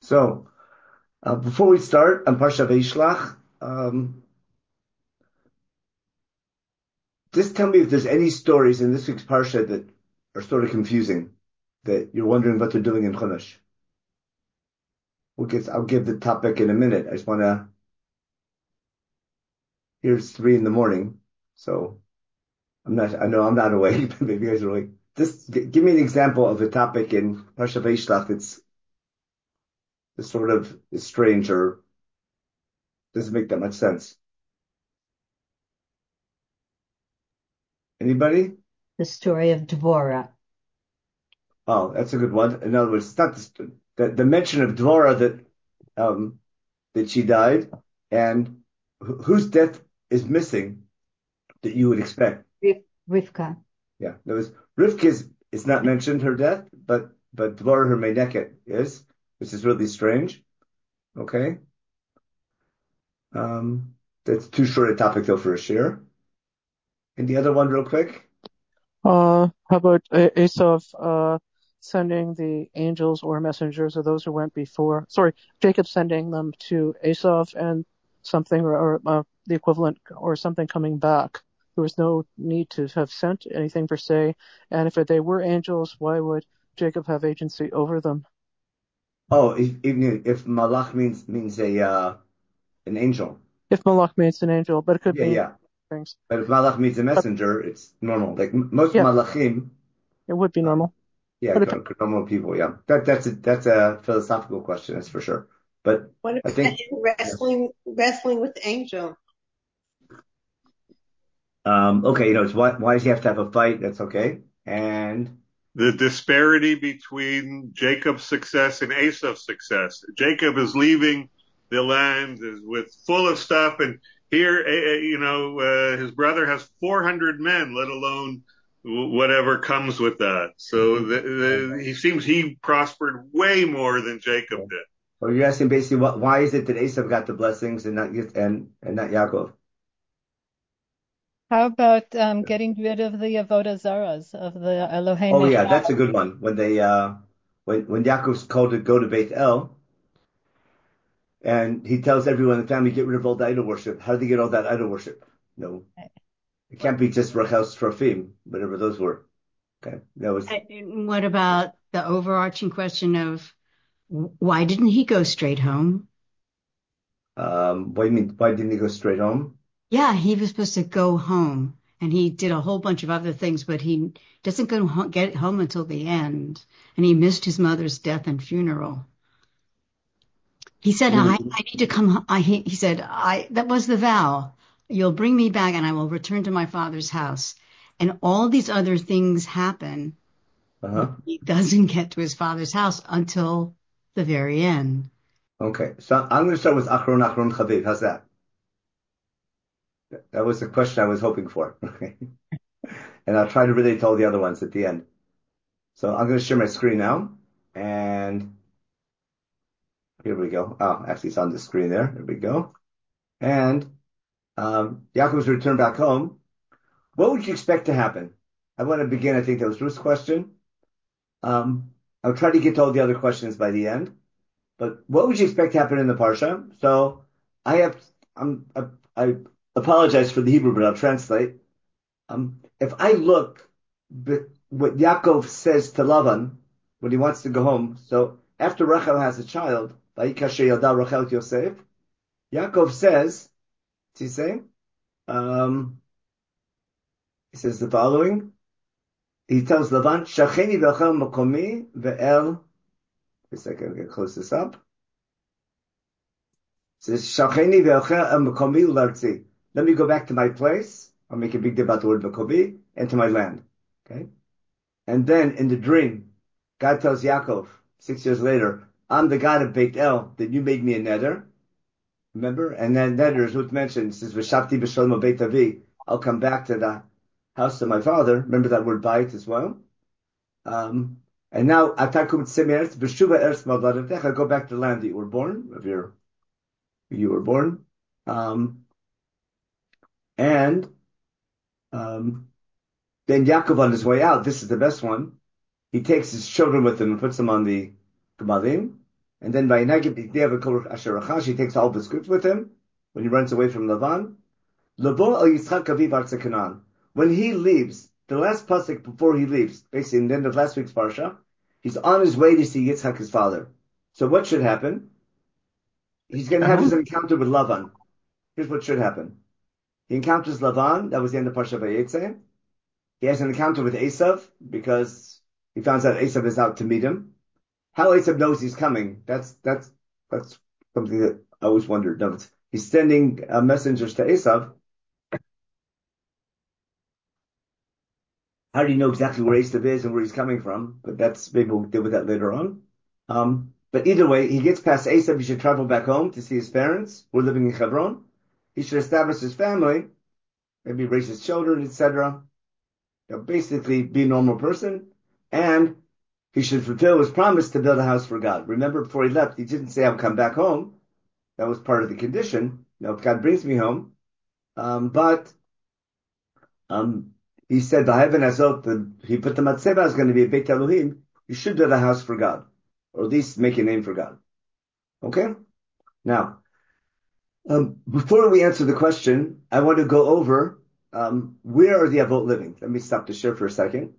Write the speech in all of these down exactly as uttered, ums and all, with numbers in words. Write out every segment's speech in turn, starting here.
So, uh, before we start on Parsha Vayishlach, um, just tell me if there's any stories in this week's Parsha that are sort of confusing, that you're wondering what they're doing in Chumash. We'll get, I'll give the topic in a minute. I just want to, here's three in the morning, so I'm not, I know I'm not awake, but maybe you guys are awake. Just g- give me an example of a topic in Parsha Vayishlach that's, that's sort of is strange or doesn't make that much sense. Anybody? The story of Dvorah. Oh, that's a good one. In other words, it's not the, the, the mention of Dvorah that um, that she died, and wh- whose death is missing that you would expect. Riv- Rivka. Yeah, there was Rivka's is not mentioned her death, but but Dvorah her Meineket is, which is really strange. Okay, um, that's too short a topic though for a share. And the other one, real quick. Uh, how about A- Asaph uh, sending the angels or messengers or those who went before? Sorry, Jacob sending them to Asaph and something or, or uh, the equivalent or something coming back. There was no need to have sent anything per se. And if they were angels, why would Jacob have agency over them? Oh, if, even if Malach means means a uh, an angel. If Malach means an angel, but it could Yeah, mean yeah. things. But if Malach means a But messenger, it's normal. Like m- most yeah, Malachim. it would be uh, normal. Yeah, But it, co- normal people. Yeah, that that's a that's a philosophical question, that's for sure. But What I about think, him yeah. wrestling wrestling with the angel? Um, okay, you know, it's why why does he have to have a fight? That's okay. And The disparity between Jacob's success and Esau's success. Jacob is leaving the land is with full of stuff, and here, eh, eh, you know, uh, his brother has four hundred men, let alone whatever comes with that. So the, the, he seems he prospered way more than Jacob yeah. did. Well, you're asking basically what why is it that Esav got the blessings and not Yis- and and not Yaakov? How about um, getting rid of the Avodah Zaras of the Oh Eloheinu? yeah, that's a good one. When they uh when when Yaakov's called to go to Beit El and he tells everyone in the family get rid of all the idol worship. How did they get all that idol worship? No, it can't be just Rachel Srafim, whatever those were. Okay, that was And what about the overarching question of why didn't he go straight home? um. What do you mean? Why didn't he go straight home? Yeah, he was supposed to go home and he did a whole bunch of other things, but he doesn't go ho- get home until the end. And he missed his mother's death and funeral. He said, He was, I, I need to come. ho- I, he he said, I, that was the vow. You'll bring me back and I will return to my father's house. And all these other things happen, but uh-huh. he doesn't get to his father's house until the very end. Okay, so I'm going to start with Achron Achron Chaviv. How's that? That was the question I was hoping for. Okay, and I'll try to relate to all the other ones at the end. So I'm going to share my screen now, and here we go. Oh, actually, it's on the screen there. There we go. And um, Yaakov's return back home. What would you expect to happen? I want to begin. I think that was Ruth's question. Um, I'll try to get to all the other questions by the end. But what would you expect to happen in the parsha? So I have, I'm, I, I apologize for the Hebrew, but I'll translate. Um, if I look at what Yaakov says to Lavan when he wants to go home, so after Rachel has a child, Vayikasher Yalda Rachel et Yosef, Yaakov says, what's he saying? Um, he says the following. He tells Lavan, Shacheni v'achel makomi ve'el. A second, I'm going to close this up. Says, Shacheni ve'ochel makomi ulartzi. Let me go back to my place. I'll make a big deal about the word makomi and to my land. Okay. And then in the dream, God tells Yaakov six years later, I'm the God of Beit El that you made me a neder. Remember? And then neder is what mentioned. It says, V'shavti b'shalom Beit Avi. I'll come back to the house of my father. Remember that word bait as well. Um, and now atakum tsemeres b'shuva eretz mavladetech. I go back to the land that you were born, of your you were born. Um, and um, then Yaakov on his way out, this is the best one. He takes his children with him and puts them on the Gemalim. And then by Asher he takes all the script with him when he runs away from Lavan. Labo al Yitzchak Aviv Artze Canaan. When he leaves, the last pasuk before he leaves, basically in the end of last week's parsha, he's on his way to see Yitzchak, his father. So what should happen? He's going to have his encounter with Lavan. Here's what should happen. He encounters Lavan. That was the end of Parsha Vayetze. He has an encounter with Esav because he finds out Esav is out to meet him. How Esav knows he's coming, that's that's that's something that I always wondered. No, it's, he's sending uh, messengers to Esav. How do you know exactly where Esav is and where he's coming from? But that's maybe we'll deal with that later on. Um, but either way, he gets past Esav. He should travel back home to see his parents who are living in Hebron. He should establish his family, maybe raise his children, et cetera. You know, basically be a normal person, and he should fulfill his promise to build a house for God. Remember, before he left, he didn't say, I'll come back home. That was part of the condition. You know, if God brings me home. Um, but um, he said, the heaven azot, the, he put the matzeva is going to be a Beit Elohim. You should build a house for God, or at least make a name for God. Okay? Now, um, before we answer the question, I want to go over um, where are the Avot living? Let me stop the share for a second.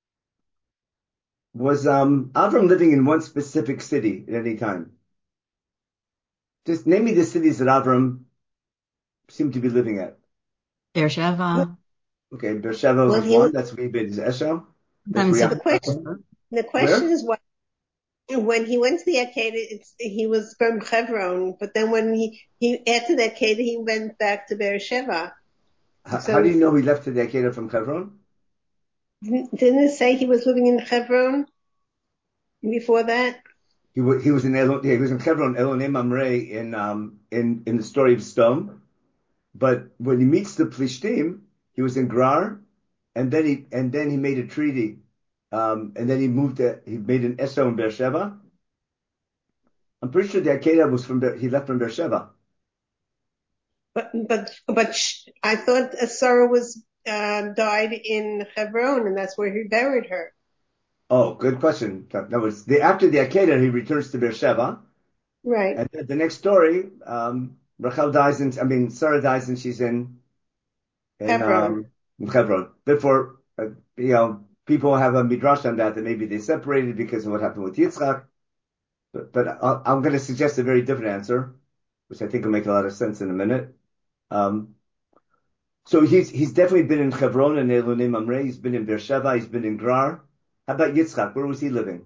Was um, Avram living in one specific city at any time? Just name me the cities that Avram seemed to be living at. Beersheba. Okay, Beersheba Well, was he one. was, That's maybe Eshel. That's Sometimes where he the question, the question Where? is why when he went to the Akedah, it's, he was from Hebron, but then when he, he after the Akedah, he went back to Beersheba. H- how do So you know he left the Akedah from Hebron? didn't, didn't it say he was living in Hebron before that? He, w- he was in Elon, yeah, he was in Hebron, Elonim Mamre in um in in the story of Sdom. But when he meets the Plishtim, he was in Gerar, and then he and then he made a treaty, um, and then he moved to, he made an Esau in Beersheba. I'm pretty sure the Akedah was from Be- he left from Beersheba. But but but sh- I thought Sarah was uh, died in Hebron, and that's where he buried her. Oh, good question. That, that was the after the Akedah, he returns to Beersheba, Right. and the, the next story, um, Rachel dies in, I mean Sarah dies and she's in in Hebron. um in Hebron. Therefore, uh, you know, people have a midrash on that that maybe they separated because of what happened with Yitzchak. But, but I, I'm going to suggest a very different answer, which I think will make a lot of sense in a minute. Um, so he's he's definitely been in Hebron and Elonim Mamre. He's been in Beersheba. He's been in Gerar. How about Yitzchak? Where was he living?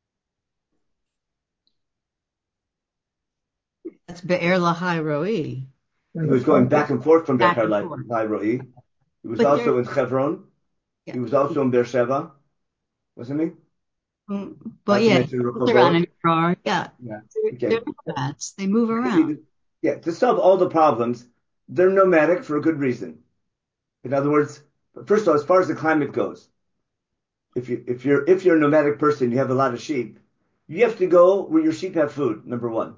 That's Be'er Lahai Roi. He was going back and forth from Back Be'er and forth. Lahai Roi. He was But there, also in Hebron. yeah. He was also in Beersheba, wasn't he? Mm, Not But to yeah, mention they're around Rehovot. in car. Yeah, Yeah. they're, Okay. they're nomads. They move around. Maybe, yeah, to solve all the problems, they're nomadic for a good reason. In other words, first of all, as far as the climate goes, if you if you're if you're a nomadic person, you have a lot of sheep, you have to go where your sheep have food. Number one,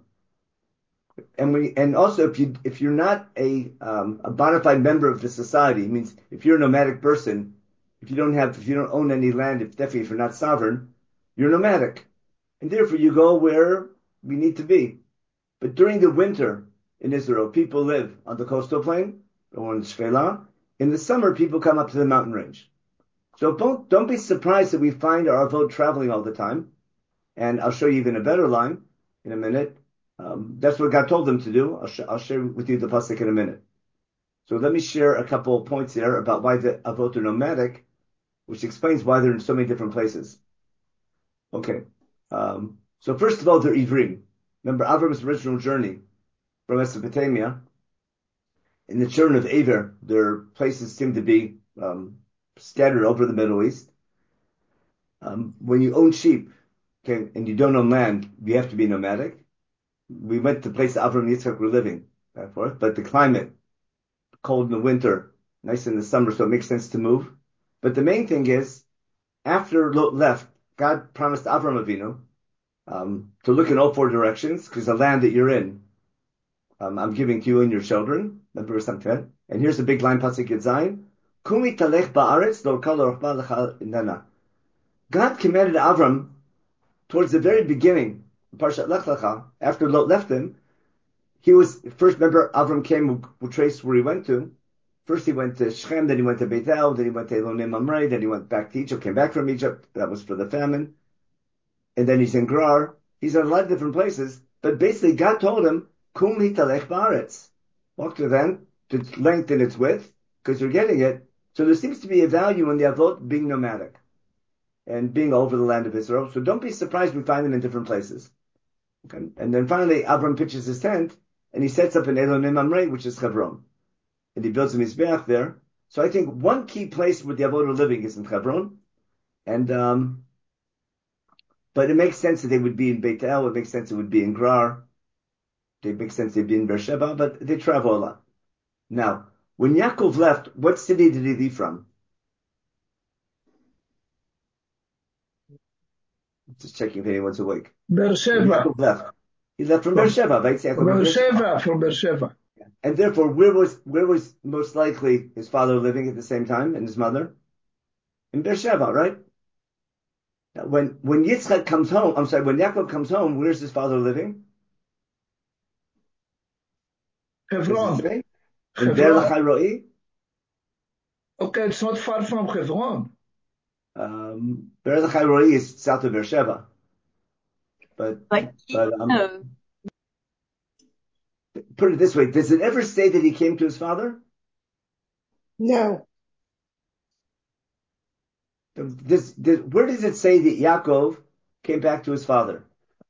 and we and also if you if you're not a um, a bona fide member of the society, it means if you're a nomadic person, if you don't have if you don't own any land, if definitely if you're not sovereign, you're nomadic, and therefore you go where we need to be. But during the winter in Israel, people live on the coastal plain or in Shfela. In the summer, people come up to the mountain range. So don't, don't be surprised that we find our avot traveling all the time. And I'll show you even a better line in a minute. Um, that's what God told them to do. I'll, sh- I'll share with you the pasuk in a minute. So let me share a couple of points there about why the avot are nomadic, which explains why they're in so many different places. Okay. Um, so first of all, they're Ivrim. Remember Avram's original journey from Mesopotamia. In the children of Aver, their places seem to be um, scattered over the Middle East. Um, when you own sheep, okay, and you don't own land, you have to be nomadic. We went to the place Avram and Yitzchak were living, that forth, but the climate, cold in the winter, nice in the summer, so it makes sense to move. But the main thing is, after Lot left, God promised Avram Avinu um, to look in all four directions, because the land that you're in, um, I'm giving to you and your children. Remember something. And here's a big line, pasuk Yitzayin. Kumi talech ba'aretz lo kal orchba lecha inana. God commanded Avram towards the very beginning Parshat Lech Lecha, after Lot left him, he was, first, remember, Avram came, we'll, we'll trace where he went to. First he went to Shechem, then he went to Beit El, then he went to Elonei Mamre, then he went back to Egypt, came back from Egypt. That was for the famine. And then he's in Gerar. He's in a lot of different places. But basically, God told him, Kum hitalech ba'aretz. Walk to them to lengthen its width, because you're getting it. So there seems to be a value in the Avot being nomadic and being over the land of Israel. So don't be surprised we find them in different places. Okay? And then finally, Abram pitches his tent, and he sets up in Elonei Mamre, which is Hebron. And he builds a Mizbeach there. So I think one key place where the Avot are living is in Hebron. And, um, but it makes sense that they would be in Beit El. It makes sense it would be in Gerar. It makes sense they'd be in Beersheba, but they travel a lot. Now, when Yaakov left, what city did he leave from? Just checking if anyone's awake. Beersheba. When Yaakov left, he left from Beersheba, right? Beersheba, from Beersheba. And therefore, where was where was most likely his father living at the same time, and his mother? In Beersheba, right? Now, when when Yitzchak comes home, I'm sorry, when Yaakov comes home, where's his father living? Hebron. In Be'er Lachai Roi? Okay, it's not far from Hebron. Um, Be'er Lachai Roi is south of Beersheba. But, But, but um, no. Put it this way, does it ever say that he came to his father? No. Does, does, where does it say that Yaakov came back to his father?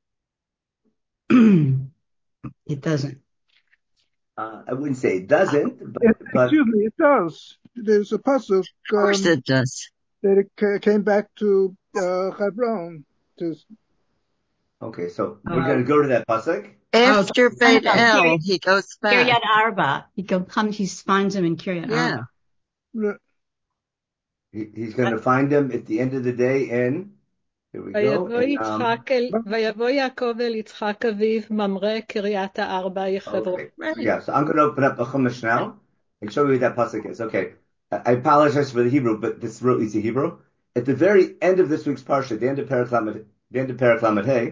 It doesn't. Uh, I wouldn't say it doesn't, but, It, but excuse me, it does. There's a pasuk. Of course um, it does. that it ca- came back to uh, Hebron. To, okay, so Uh, we're going to go to that pasuk. After Oh, Beit no, El, Kiryat, he goes back. Kiryat Arba. He go, comes, he finds him in Kiryat Yeah. Arba. He, he's going to find him at the end of the day in, here we go. ויבוא In, um, יצחק אל, ויבוא יעקב אל יצחק אביו ממרא קריית הארבע היא חברון. okay, Right. so yeah, so I'm going to open up a Chumash now and show you what that pasuk is. Okay, I, I apologize for the Hebrew, but this is real easy Hebrew. At the very end of this week's parsha, the end of Perek Lamed, the end of Perek Lamed Hey,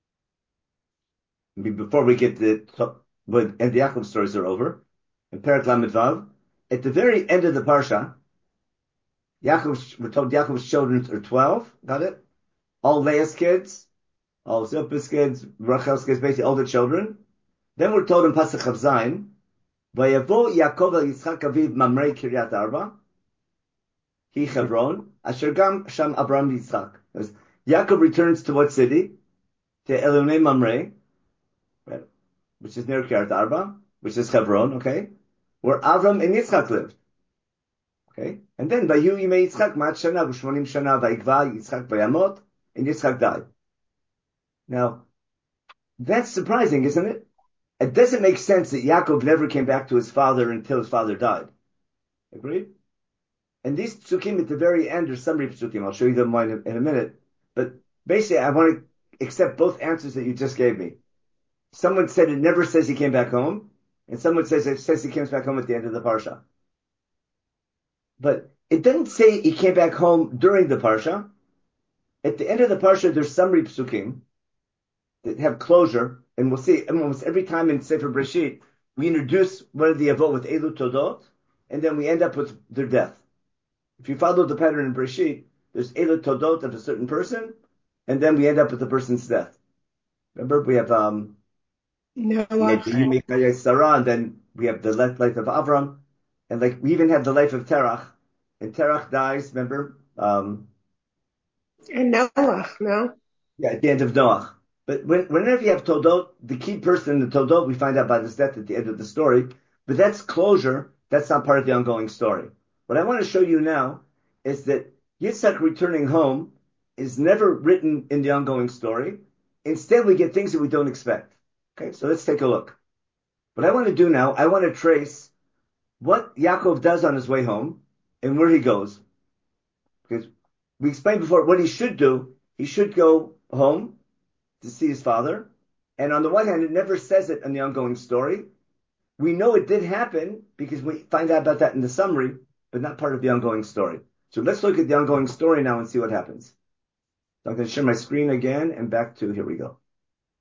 before we get to, when and the Yaakov stories are over, in Perek Lamed Vav, at the very end of the parsha, Yaakov, we're told Yaakov's children are twelve, got it? All Leah's kids, all Zilpah's kids, Rachel's kids, basically all the children. Then we're told in Pasuk Chav Zayin, Vayavo Yaakov el Yitzchak Aviv Mamrei Kiryat Arba, Hi Hebron, Asher Gam Sham Abram Yitzchak. Yaakov returns to what city? To Elonei Mamre, right, which is near Kiryat Arba, which is Hebron, okay, where Avram and Yitzchak lived. Okay, and then Vayu Yimei Yitzchak Mat Shana V'Shmonim Shana Vayikva Yitzchak Vayamot, and Yitzchak died. Now, that's surprising, isn't it? It doesn't make sense that Yaakov never came back to his father until his father died. Agreed? And these psukim at the very end are summary psukim. I'll show you them in a, in a minute. But basically, I want to accept both answers that you just gave me. Someone said it never says he came back home, and someone says it says he comes back home at the end of the parsha. But it doesn't say he came back home during the parsha. At the end of the parsha, there's summary psukim that have closure, and we'll see almost every time in Sefer Breshit, we introduce one of the Avot with Elu Todot, and then we end up with their death. If you follow the pattern in Breshit, there's Elu Todot of a certain person, and then we end up with the person's death. Remember, we have um, Noah. Sarah, and then we have the life of Avram, and like we even have the life of Terach, and Terach dies. Remember, um, And Noah, no? yeah, at the end of Noach. But when, whenever you have Toldot, the key person in the Toldot, we find out by his death at the end of the story. But that's closure. That's not part of the ongoing story. What I want to show you now is that Yitzhak returning home is never written in the ongoing story. Instead, we get things that we don't expect. Okay, so let's take a look. What I want to do now, I want to trace what Yaakov does on his way home and where he goes. Because we explained before what he should do. He should go home to see his father. And on the one hand, it never says it in the ongoing story. We know it did happen because we find out about that in the summary, but not part of the ongoing story. So let's look at the ongoing story now and see what happens. So I'm going to share my screen again and back to, here we go.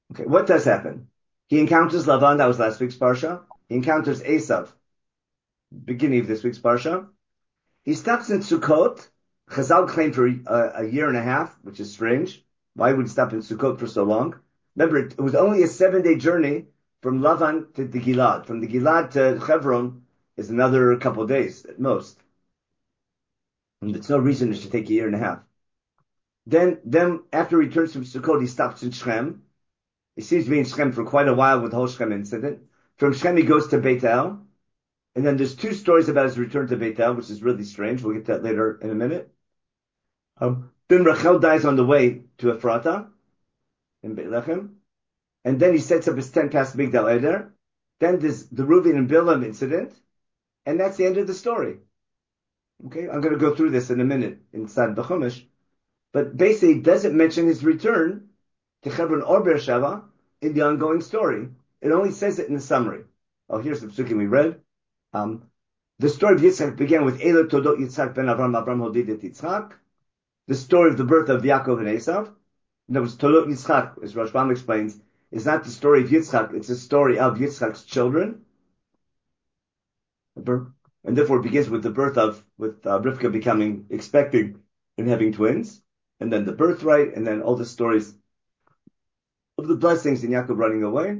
Okay, what does happen? He encounters Lavan, that was last week's Parsha. He encounters Esav, beginning of this week's Parsha. He stops in Sukkot. Chazal claimed for a, a year and a half, which is strange. Why would he stop in Sukkot for so long? Remember, it was only a seven-day journey from Lavan to the Gilad. From the Gilad to Hebron is another couple of days at most. And there's no reason it should take a year and a half. Then, then after he returns from Sukkot, he stops in Shechem. He seems to be in Shechem for quite a while with the whole Shechem incident. From Shechem, he goes to Beit El. And then there's two stories about his return to Beit El, which is really strange. We'll get to that later in a minute. Um, then Rachel dies on the way to Ephrata in Beit Lechem. And then he sets up his tent past Migdal Eder. Then there's the Reuven and Bilam incident. And that's the end of the story. Okay, I'm going to go through this in a minute inside the Chumash. But basically, it doesn't mention his return to Hebron or Beersheba in the ongoing story. It only says it in the summary. Oh, here's the psukim we read. Um, the story of Yitzchak began with Eila Todot Yitzchak ben Avram Avram Hodidet Yitzchak. The story of the birth of Yaakov and Esav. And that was Todot Yitzchak, as Rashbam explains, is not the story of Yitzchak, it's a story of Yitzchak's children. And therefore it begins with the birth of, with uh, Rivka becoming, expecting and having twins. And then the birthright, and then all the stories of the blessings and Yaakov running away.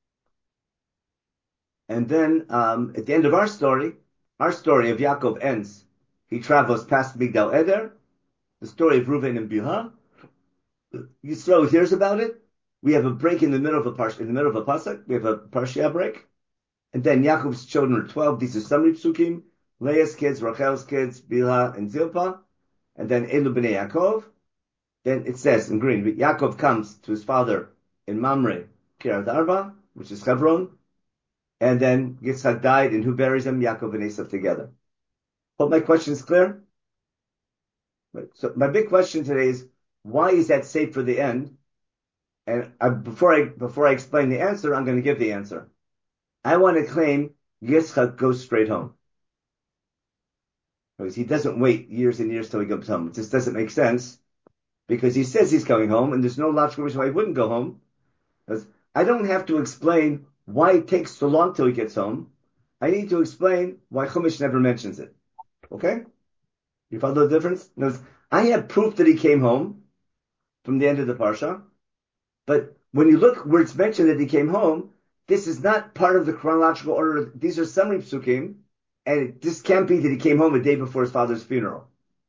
And then um, at the end of our story, our story of Yaakov ends. He travels past Migdal Eder. The story of Reuven and Bilhah. Yisrael hears about it. We have a break in the middle of a parsha, in the middle of a pasuk. We have a parsha break. And then Yaakov's children are twelve. These are summary psukim. Leah's kids, Rachel's kids, Bilhah and Zilpah. And then Elu b'nei Yaakov. Then it says in green, Yaakov comes to his father in Mamre, Kiryat Arba, which is Hebron. And then Yitzchak died, and who buries him? Yaakov and Esav together. Hope my question is clear. Right. So my big question today is, why is that safe for the end? And I, before I before I explain the answer, I'm going to give the answer. I want to claim Yitzchak goes straight home. Because he doesn't wait years and years till he comes home. It just doesn't make sense. Because he says he's coming home, and there's no logical reason why he wouldn't go home. Because I don't have to explain why it takes so long till he gets home. I need to explain why Chumash never mentions it. Okay? You follow the difference? Because I have proof that he came home from the end of the Parsha. But when you look where it's mentioned that he came home, this is not part of the chronological order. These are summary psukim, and it, this can't be that he came home a day before his father's funeral.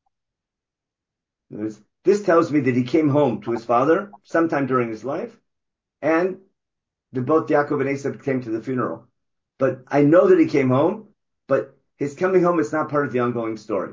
This tells me that he came home to his father sometime during his life, and that both Yaakov and Esav came to the funeral. But I know that he came home, but his coming home is not part of the ongoing story.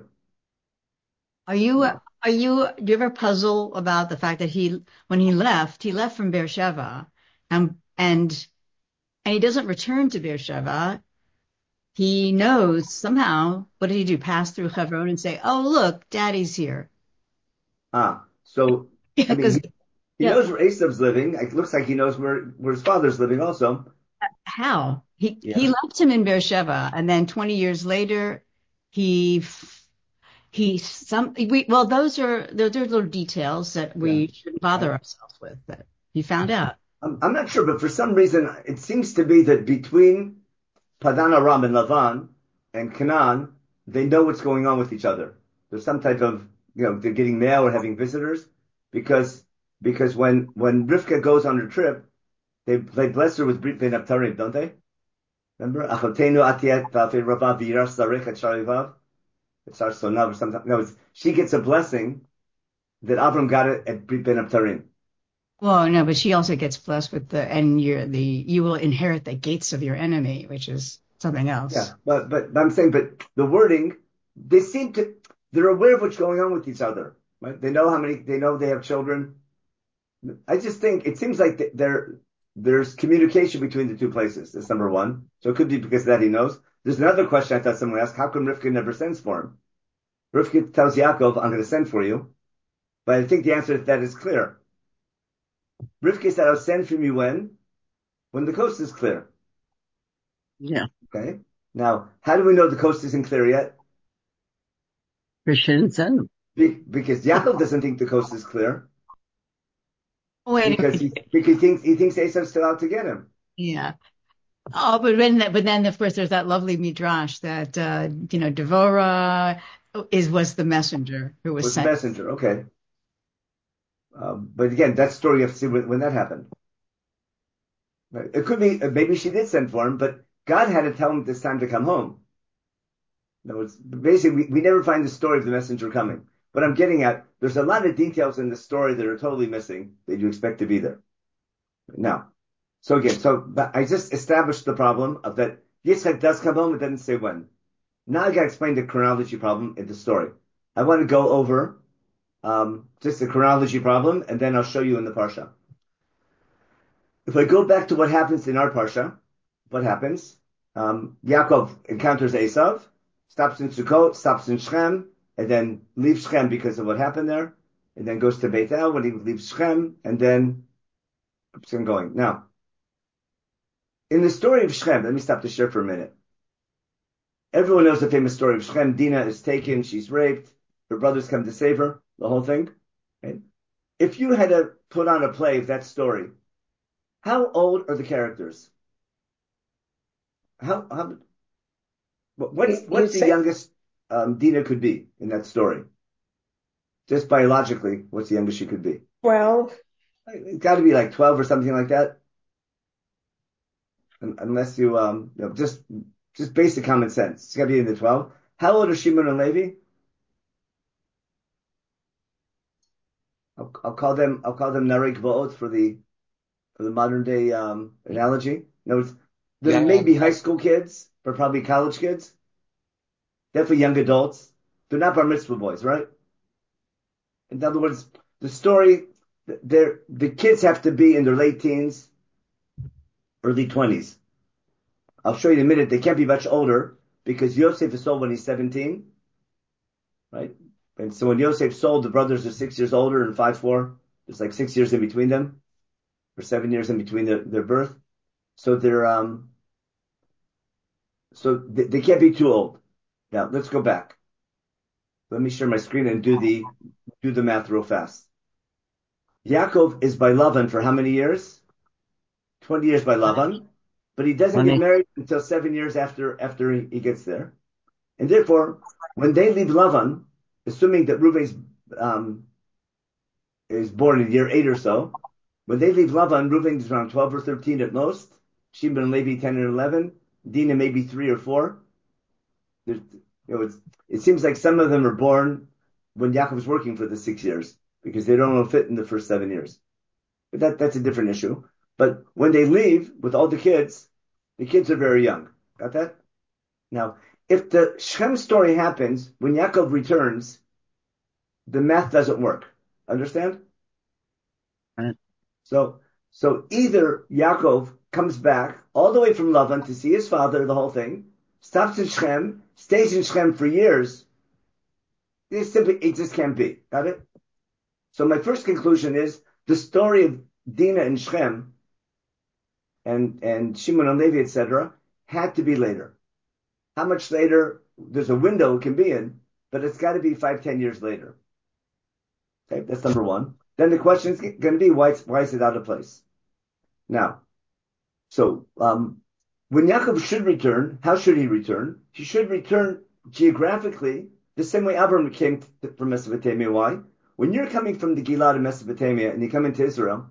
Are you, are you, do you ever puzzle about the fact that he, when he left, he left from Beersheba, and, and, and he doesn't return to Beersheba. He knows somehow, what did he do? Pass through Hebron and say, oh, look, daddy's here. Ah, so, Yeah, I mean, he, he yeah. knows where Esav's living. It looks like he knows where, where his father's living also. How? He, Yeah. he left him in Beersheba, and then twenty years later, he, he, some, we, well, those are, those are little details that we Yeah. shouldn't bother I, ourselves with, that he found out. I'm, I'm not sure, but for some reason, it seems to be that between Padan Aram and Lavan and Canaan, they know what's going on with each other. There's some type of, you know, they're getting mail or having visitors, because because when when Rivka goes on her trip, they they bless her with Brit Ben Abtarim, don't they? Remember, Achotenu Atiet Va'afei Rabba V'yiras Zarech Et Sharivav. It's our sonav or something. No, it's, she gets a blessing that Avram got it at Brit Ben Abtarim. Well, no, but she also gets blessed with the, and you're the, you will inherit the gates of your enemy, which is something else. Yeah, but, but, but I'm saying, but the wording, they seem to, they're aware of what's going on with each other, right? They know how many, they know they have children. I just think it seems like there, there's communication between the two places. That's number one. So it could be because of that he knows. There's another question I thought someone asked, how come Rivka never sends for him? Rivka tells Yaakov, I'm going to send for you. But I think the answer to that is clear. Rivka said, I'll send from you when? When the coast is clear. Yeah. Okay. Now, how do we know the coast isn't clear yet? She didn't send him. Be- because Yaakov doesn't think the coast is clear. Wait a because he minute. because he thinks he thinks Esau's still out to get him. Yeah. Oh, but when that, but then of course there's that lovely midrash that uh, you know Devorah is was the messenger who was Was the sent. messenger, okay. Um, but again, that story you have to see when, when that happened. Right? It could be maybe she did send for him, but God had to tell him this time to come home. No, it's basically we, we never find the story of the messenger coming. What I'm getting at, there's a lot of details in the story that are totally missing that you expect to be there. Now, so again, so I just established the problem of that Yitzchak does come home, it doesn't say when. Now I got to explain the chronology problem in the story. I want to go over um, just the chronology problem, and then I'll show you in the parsha. If I go back to what happens in our parsha, what happens? Um, Yaakov encounters Esav, stops in Sukkot, stops in Shechem, and then leaves Shechem because of what happened there, and then goes to Beit El when he leaves Shechem, and then keeps on going. Now, in the story of Shechem, let me stop the share for a minute. Everyone knows the famous story of Shechem. Dinah is taken, she's raped, her brothers come to save her, the whole thing. Right? If you had to put on a play of that story, how old are the characters? How, how what's what's the say- youngest um, Dinah could be in that story? Just biologically, what's the youngest she could be? twelve. It's got to be like twelve or something like that, unless you um you know, just just basic common sense. It's got to be in the twelve. How old are Shimon and Levi? I'll, I'll call them I'll call them Narei Gvaot for the for the modern day um, analogy. No, it's they're Yeah. maybe high school kids, but probably college kids. Definitely young adults. They're not bar mitzvah boys, right? In other words, the story, they're, the kids have to be in their late teens, early twenties. I'll show you in a minute. They can't be much older because Yosef is sold when he's seventeen, right? And so when Yosef sold, the brothers are six years older and five, four. There's like six years in between them, or seven years in between their, their birth. So they're, um, so they, they can't be too old. Now let's go back. Let me share my screen and do the, do the math real fast. Yaakov is by Lavan for how many years? twenty years by Lavan, but he doesn't get married until seven years after, after he, he gets there. And therefore, when they leave Lavan, assuming that Reuven um, is born in year eight or so, when they leave Lavan, Reuven is around twelve or thirteen at most. Shimon and Levi ten and eleven. Dinah maybe three or four. There's, you know, it's, it seems like some of them are born when Yaakov's working for the six years because they don't fit in the first seven years. But that, that's a different issue. But when they leave with all the kids, the kids are very young. Got that? Now, if the Shem story happens when Yaakov returns, the math doesn't work. Understand? Right. So, so either Yaakov comes back all the way from Lavan to see his father, the whole thing, stops in Shem, stays in Shem for years. It simply, it just can't be. Got it? So my first conclusion is the story of Dinah and Shem and, and Shimon and Levi, et cetera, had to be later. How much later? There's a window it can be in, but it's got to be five, ten years later. Okay, that's number one. Then the question is going to be why, why is it out of place? Now, so um, when Yaakov should return, how should he return? He should return geographically the same way Abraham came to, from Mesopotamia. Why? When you're coming from the Gilad in Mesopotamia and you come into Israel,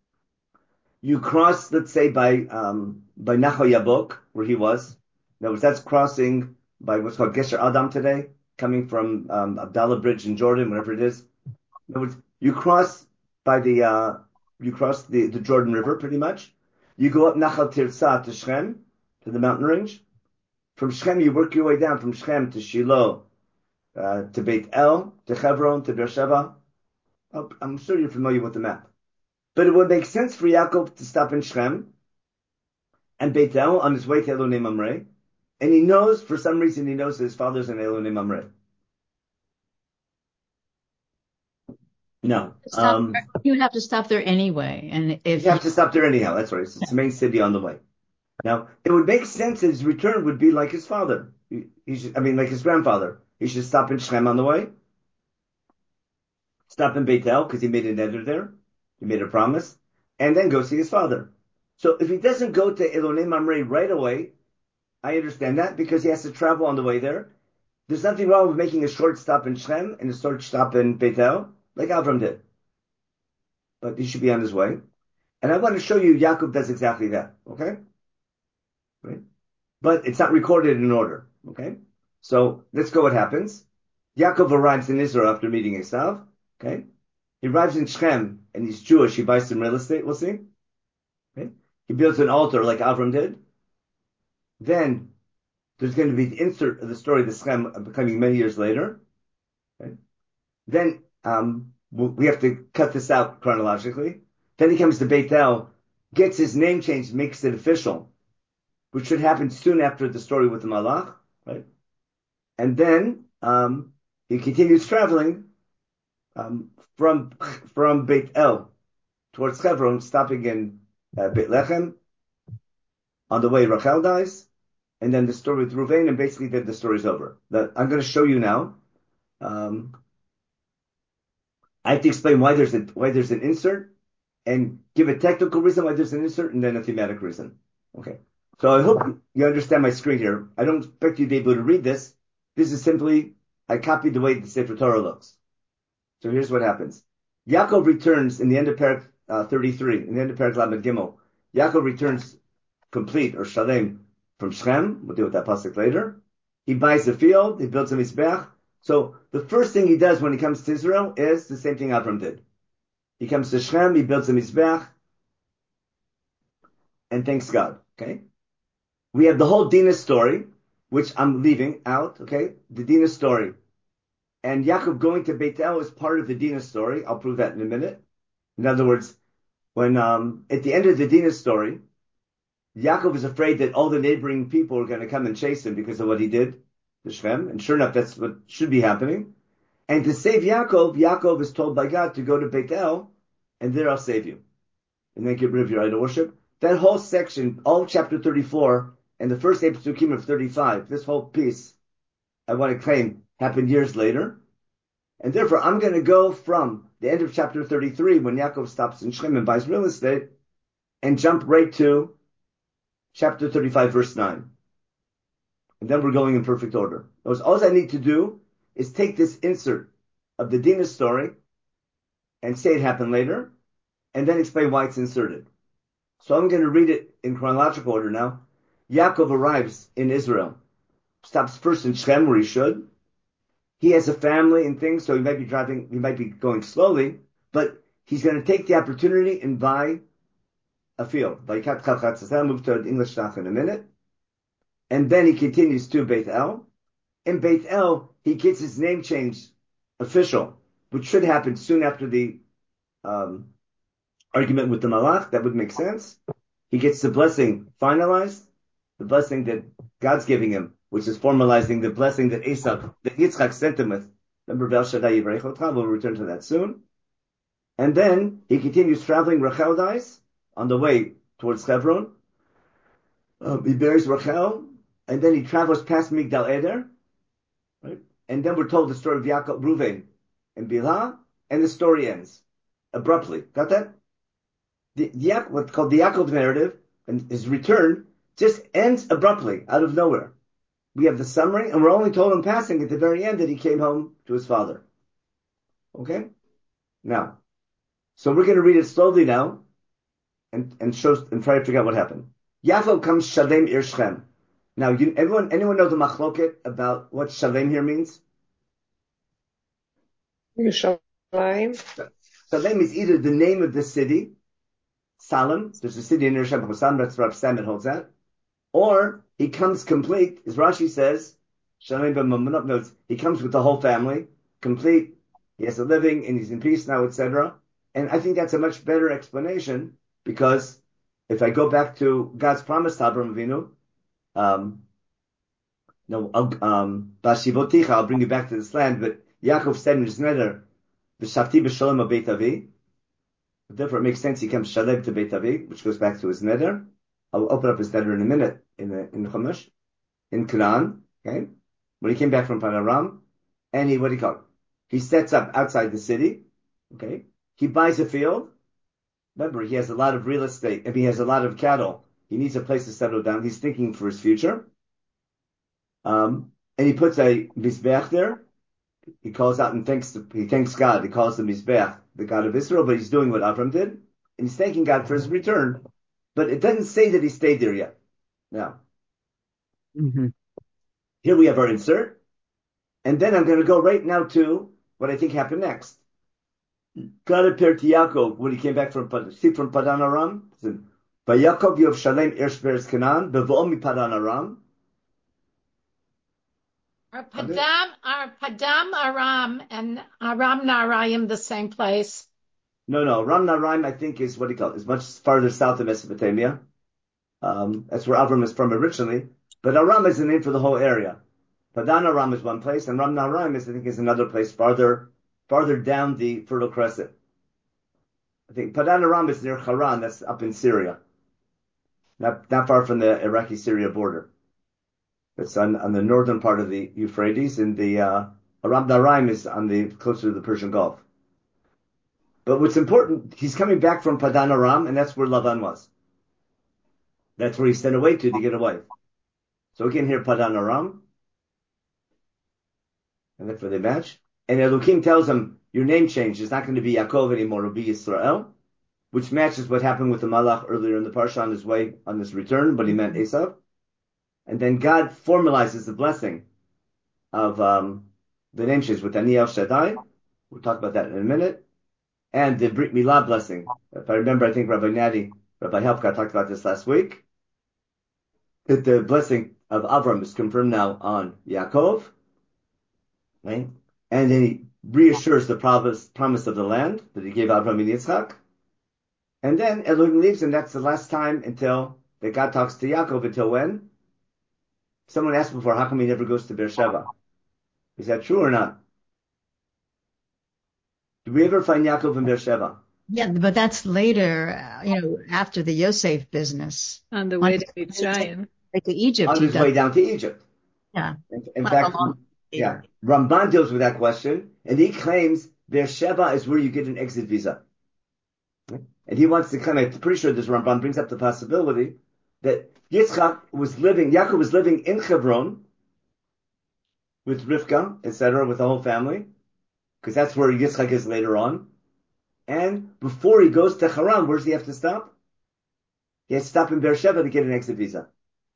you cross, let's say, by um, by Nachal Yabok, where he was. In other words, that's crossing by what's called Gesher Adam today, coming from um, Abdallah Bridge in Jordan, whatever it is. In other words, you cross by the uh, you cross the, the Jordan River, pretty much. You go up Nachal Tirzah to Shechem, to the mountain range. From Shechem, you work your way down from Shechem to Shiloh, uh, to Beit El, to Hebron, to Beersheba. Oh, I'm sure you're familiar with the map. But it would make sense for Yaakov to stop in Shechem and Beit El on his way to Elonei Mamre. And he knows, for some reason, he knows that his father's in Elonei Mamre. No. Stop. Um, You would have to stop there anyway, and if you have to stop there anyhow. That's right. It's the main city on the way. Now, it would make sense that his return would be like his father. He, he should, I mean, like his grandfather. He should stop in Shechem on the way. Stop in Beit El because he made a neder there. He made a promise, and then go see his father. So if he doesn't go to Elonei Mamre right away, I understand that because he has to travel on the way there. There's nothing wrong with making a short stop in Shem and a short stop in Beitel, like Avram did. But he should be on his way. And I want to show you Yaakov does exactly that, okay? Right? But it's not recorded in order, okay? So let's go what happens. Yaakov arrives in Israel after meeting Esav, okay? He arrives in Shechem, and he's Jewish. He buys some real estate, we'll see. Okay? He builds an altar like Avram did. Then there's going to be the insert of the story of the Shechem coming many years later. Okay? Then um, we have to cut this out chronologically. Then he comes to Beit El, gets his name changed, makes it official, which should happen soon after the story with the Malach, right? And then um, he continues traveling um, from from Beit El towards Hebron, stopping in uh, Beit Lechem. On the way, Rachel dies, and then the story with Ruvain, and basically then the story's over. That I'm going to show you now. Um, I have to explain why there's a why there's an insert, and give a technical reason why there's an insert, and then a thematic reason. Okay. So I hope you understand my screen here. I don't expect you to be able to read this. This is simply, I copied the way the Sefer Torah looks. So here's what happens. Yaakov returns in the end of Parak uh, thirty-three, in the end of Parak Lamed Gimel. Yaakov returns complete, or Shalem, from Shechem. We'll deal with that pasuk later. He buys a field, he builds a Mizbeach. So the first thing he does when he comes to Israel is the same thing Avram did. He comes to Shechem, he builds a Mizbeach, and thanks God, okay? We have the whole Dinah story, which I'm leaving out, okay? The Dinah story. And Yaakov going to Beit El is part of the Dinah story. I'll prove that in a minute. In other words, when um, at the end of the Dinah story, Yaakov is afraid that all the neighboring people are going to come and chase him because of what he did to Shem. And sure enough, that's what should be happening. And to save Yaakov, Yaakov is told by God to go to Beit El, and there I'll save you. And then get rid of your idol worship. That whole section, all of chapter thirty-four, and the first eight psukim of thirty-five, this whole piece, I want to claim, happened years later. And therefore, I'm going to go from the end of chapter thirty-three, when Yaakov stops in Shechem and buys real estate, and jump right to chapter thirty-five, verse nine. And then we're going in perfect order. All I need to do is take this insert of the Dinah story and say it happened later, and then explain why it's inserted. So I'm going to read it in chronological order now. Yaakov arrives in Israel, stops first in Shechem where he should. He has a family and things, so he might be driving, he might be going slowly, but he's going to take the opportunity and buy a field. I'll move to English stuff in a minute. And then he continues to Beit El. In Beit El, he gets his name changed official, which should happen soon after the um, argument with the Malach. That would make sense. He gets the blessing finalized, the blessing that God's giving him, which is formalizing the blessing that Esav, that Yitzchak sent him with. Remember, Vel Shaddai Yivarech Otcha, we'll return to that soon. And then he continues traveling. Rachel dies on the way towards Hebron. Um, he buries Rachel, and then he travels past Migdal Eder, right? And then we're told the story of Yaakov, Ruvain, and Bilhah, and the story ends abruptly. Got that? The, the what's called the Yaakov narrative and his return just ends abruptly out of nowhere. We have the summary, and we're only told in passing at the very end that he came home to his father. Okay? Now, so we're going to read it slowly now, and and show and try to figure out what happened. Yaakov comes Shalem Ir Shechem. Now, you, everyone, anyone know the machloket about what Shalem here means? Yerushalayim. Shalem is either the name of the city, Salem. There's a city in Yerushalayim, Salem. That's Rav Samet holds that. Or he comes complete, as Rashi says, Shalem b'mamunot notes, he comes with the whole family, complete. He has a living and he's in peace now, et cetera. And I think that's a much better explanation because if I go back to God's promise to Abraham Avinu, um, no, um, Bashivoticha, I'll bring you back to this land, but Yaakov said in his neder, V'shavti b'shalom ha'beit avi. Therefore, it makes sense he comes Shalem to Beit Avi, which goes back to his neder. I'll open up his neder in a minute in the in the Chumash, in Canaan. Okay, when he came back from Paran, and he what do you call it? He sets up outside the city. Okay, he buys a field, remember, he has a lot of real estate, and he has a lot of cattle. He needs a place to settle down. He's thinking for his future. Um, and he puts a mizbeach there. He calls out and thanks, he thanks God. He calls the mizbeach the God of Israel, but he's doing what Avram did. And he's thanking God for his return. But it doesn't say that he stayed there yet. Now, Mm-hmm. here we have our insert. And then I'm going to go right now to what I think happened next. God appeared to Yaakov when he came back from, see from Padan Aram. Vayakov Yov Shalem Ersh Beretz Canaan, Bevo'om mi Padan Aram. Are Padam, are Padam Aram and Aram Naharaim the same place? No, no. Ram Naharaim, I think, is what he called. Is much farther south of Mesopotamia. Um, that's where Avram is from originally. But Aram is the name for the whole area. Padan Aram is one place, and Ram Naharaim is, I think, is another place farther, farther down the Fertile Crescent. I think Padan Aram is near Haran. That's up in Syria, not not far from the Iraqi-Syria border. It's on, on the northern part of the Euphrates, and the uh, Aram Naharaim is on the closer to the Persian Gulf. But what's important, he's coming back from Padan Aram, and that's where Lavan was. That's where he sent away to to get a wife. So we can hear Padan Aram, and that's where they match. And Elohim tells him, your name changed. It's not going to be Yaakov anymore. It'll be Yisrael, which matches what happened with the Malach earlier in the Parsha on his way, on his return, but he meant Esav. And then God formalizes the blessing of um, the name change with Ani El Shaddai. We'll talk about that in a minute. And the Brit Milah blessing. If I remember, I think Rabbi Nadi, Rabbi Helpka talked about this last week. That the blessing of Avram is confirmed now on Yaakov. Right? And then he reassures the promise, promise of the land that he gave Avram and Yitzchak. And then Elohim leaves, and that's the last time until that God talks to Yaakov. Until when? Someone asked before, how come he never goes to Beersheba? Is that true or not? Did we ever find Yaakov in Beersheba? Yeah, but that's later, uh, you know, after the Yosef business. On the On way his to Mitzrayim. way to Egypt. On he his does. way down to Egypt. Yeah. In, in Not fact, along. yeah, Ramban deals with that question, and he claims Beersheba is where you get an exit visa. And he wants to kind of, pretty sure this Ramban brings up the possibility that Yitzchak was living, Yaakov was living in Hebron with Rivka, et cetera, with the whole family, because that's where Yitzchak is later on. And before he goes to Haran, where does he have to stop? He has to stop in Beersheba to get an exit visa.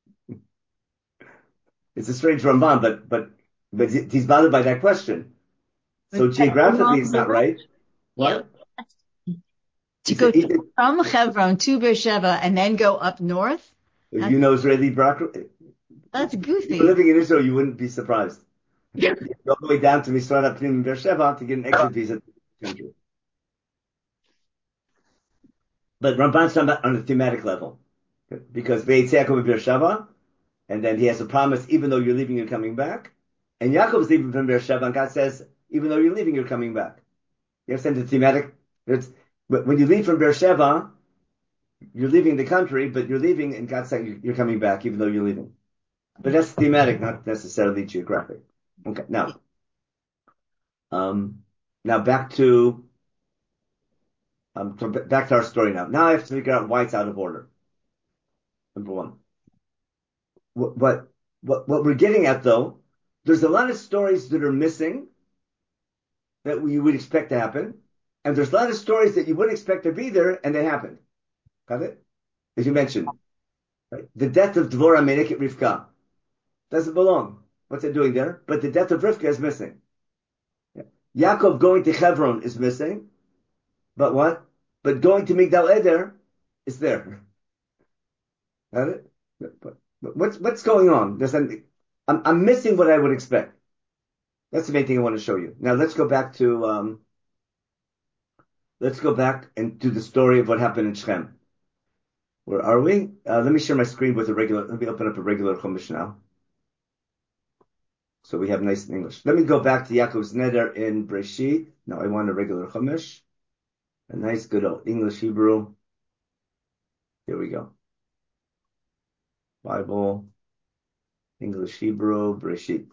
It's a strange Ramban, but but but he's bothered by that question. So But geographically, it's not right. What? To go from Hebron to Beersheba and then go up north? You know Israeli background. That's goofy. If you're living in Israel, you wouldn't be surprised. Yeah. You go all the way down to Misrata Pnim in Beersheba to get an exit visa to the country. But Ramban's not on a thematic level. Because Be'etz Yaakov in Beersheba, and then he has a promise, even though you're leaving, you're coming back. And Yaakov is leaving from Beersheba, and God says, even though you're leaving, you're coming back. You understand the thematic? It's, when you leave from Beersheba, you're leaving the country, but you're leaving, and God said you're coming back, even though you're leaving. But that's thematic, not necessarily geographic. Okay, now, um, now back to, um, so back to our story now. Now I have to figure out why it's out of order. Number one. What, what, what, what we're getting at though, there's a lot of stories that are missing that we would expect to happen. And there's a lot of stories that you wouldn't expect to be there, and they happened. Got it? As you mentioned, right? The death of Dvorah Meneket Rivka doesn't belong. What's it doing there? But the death of Rivka is missing. Yeah. Yaakov going to Hebron is missing. But what? But going to Migdal Eder is there. Got it? But, but what's what's going on? There's an, I'm I'm missing what I would expect. That's the main thing I want to show you. Now let's go back to um, let's go back and do the story of what happened in Shechem. Where are we? Uh, let me share my screen with a regular. Let me open up a regular Chumash now, so we have nice English. Let me go back to Yaakov's Neder in Breshit. Now I want a regular Chumash, a nice good old English Hebrew. Here we go. Bible, English Hebrew, Breshit.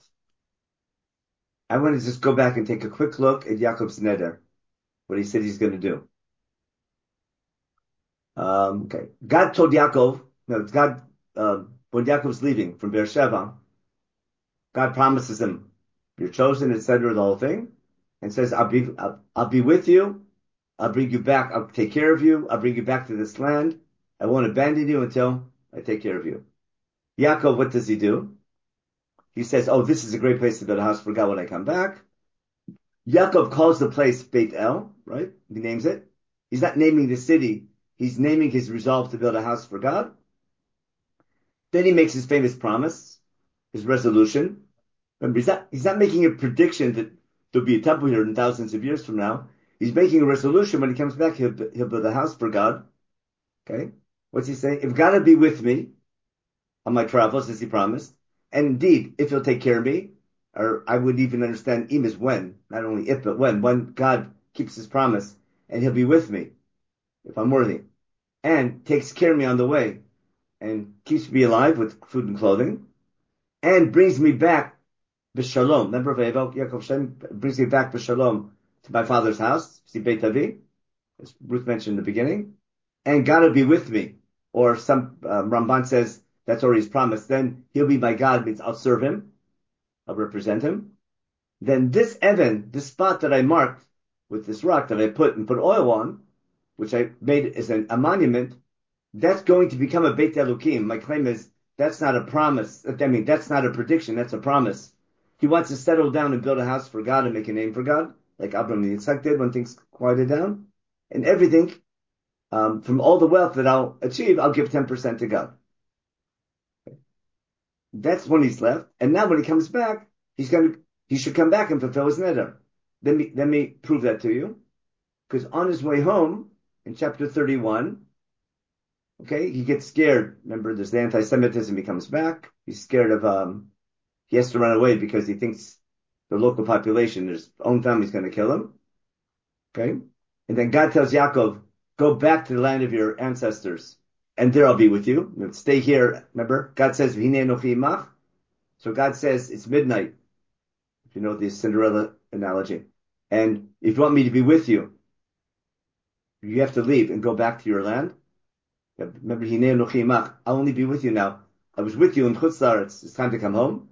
I want to just go back and take a quick look at Yaakov's Neder, what he said he's going to do. Um, okay. God told Yaakov, no, God, uh, when Yaakov's leaving from Beersheba, God promises him, you're chosen, et cetera, the whole thing, and says, I'll be, I'll, I'll be with you. I'll bring you back. I'll take care of you. I'll bring you back to this land. I won't abandon you until I take care of you. Yaakov, what does he do? He says, oh, this is a great place to build a house for God when I come back. Yaakov calls the place Beit El, right? He names it. He's not naming the city. He's naming his resolve to build a house for God. Then he makes his famous promise, his resolution. Remember, he's not, he's not making a prediction that there'll be a temple here in thousands of years from now. He's making a resolution. When he comes back, he'll, he'll build a house for God. Okay? What's he saying? If God will be with me on my travels, as he promised, and indeed, if he'll take care of me, or I would even understand im is when, not only if, but when, when God keeps his promise, and he'll be with me, if I'm worthy, and takes care of me on the way, and keeps me alive with food and clothing, and brings me back b'shalom. Remember, Yaakov Shem brings me back b'shalom to my father's house, see Beit Avi, as Ruth mentioned in the beginning, and God will be with me. Or some um, Ramban says that's already his promise. Then he'll be my God, means I'll serve him, I'll represent him. Then this Evan, this spot that I marked with this rock that I put and put oil on, which I made as an, a monument, that's going to become a Beit Elokim. My claim is that's not a promise. I mean, that's not a prediction. That's a promise. He wants to settle down and build a house for God and make a name for God, like Abraham and Yitzchak did when things quieted down. And everything, um, from all the wealth that I'll achieve, I'll give ten percent to God. That's when he's left. And now when he comes back, he's going to, he should come back and fulfill his neder. Let me, let me prove that to you. Because on his way home, in chapter thirty-one, okay, he gets scared. Remember, there's the anti-Semitism. He comes back. He's scared of, um, he has to run away because he thinks the local population, his own family's going to kill him. Okay? And then God tells Yaakov, go back to the land of your ancestors, and there I'll be with you. Stay here. Remember, God says, V'hinei anochi imach. So God says, it's midnight. If you know the Cinderella analogy. And if you want me to be with you, you have to leave and go back to your land. Remember, Hinei anochi imach. I'll only be with you now. I was with you in Chutz La'aretz. It's time to come home.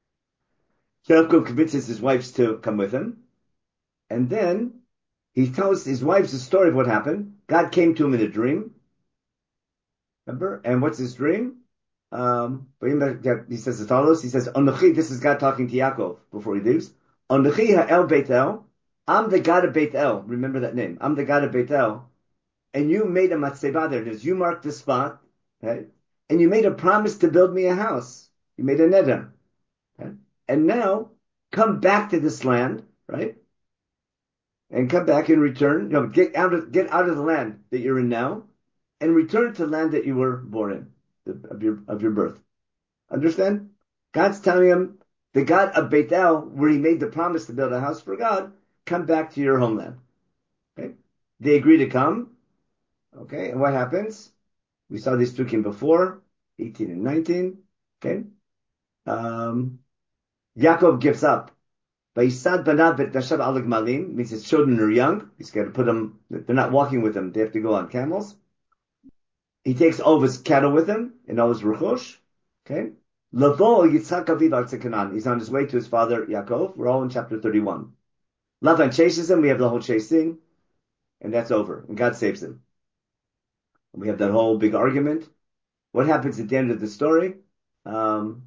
Yaakov convinces his wives to come with him. And then he tells his wives the story of what happened. God came to him in a dream. Remember? And what's his dream? Um, he says as follows. He says, Anochi, this is God talking to Yaakov before he leaves. Anochi ha'el Beit El. I'm the God of Beit El. Remember that name. I'm the God of Beit El. And you made a matzeva there. You marked the spot. Right? And you made a promise to build me a house. You made a neder. Right? And now, come back to this land, right? And come back and return. You know, get out of get out of the land that you're in now, and return to the land that you were born in, the, of your of your birth. Understand? God's telling him, the God of Beit El, where he made the promise to build a house for God, come back to your homeland. Okay? They agree to come. Okay, and what happens? We saw these psukim before, eighteen and nineteen. Okay, um, Yaakov gives up. Vayisad banav et nashav al gmalim, means his children are young. He's got to put them, they're not walking with him. They have to go on camels. He takes all of his cattle with him and all his ruchosh. Okay. Lavo Yitzhak aviv al Canaan. He's on his way to his father Yaakov. We're all in chapter thirty-one. Lavan chases him. We have the whole chasing, and that's over. And God saves him. And we have that whole big argument. What happens at the end of the story? Um,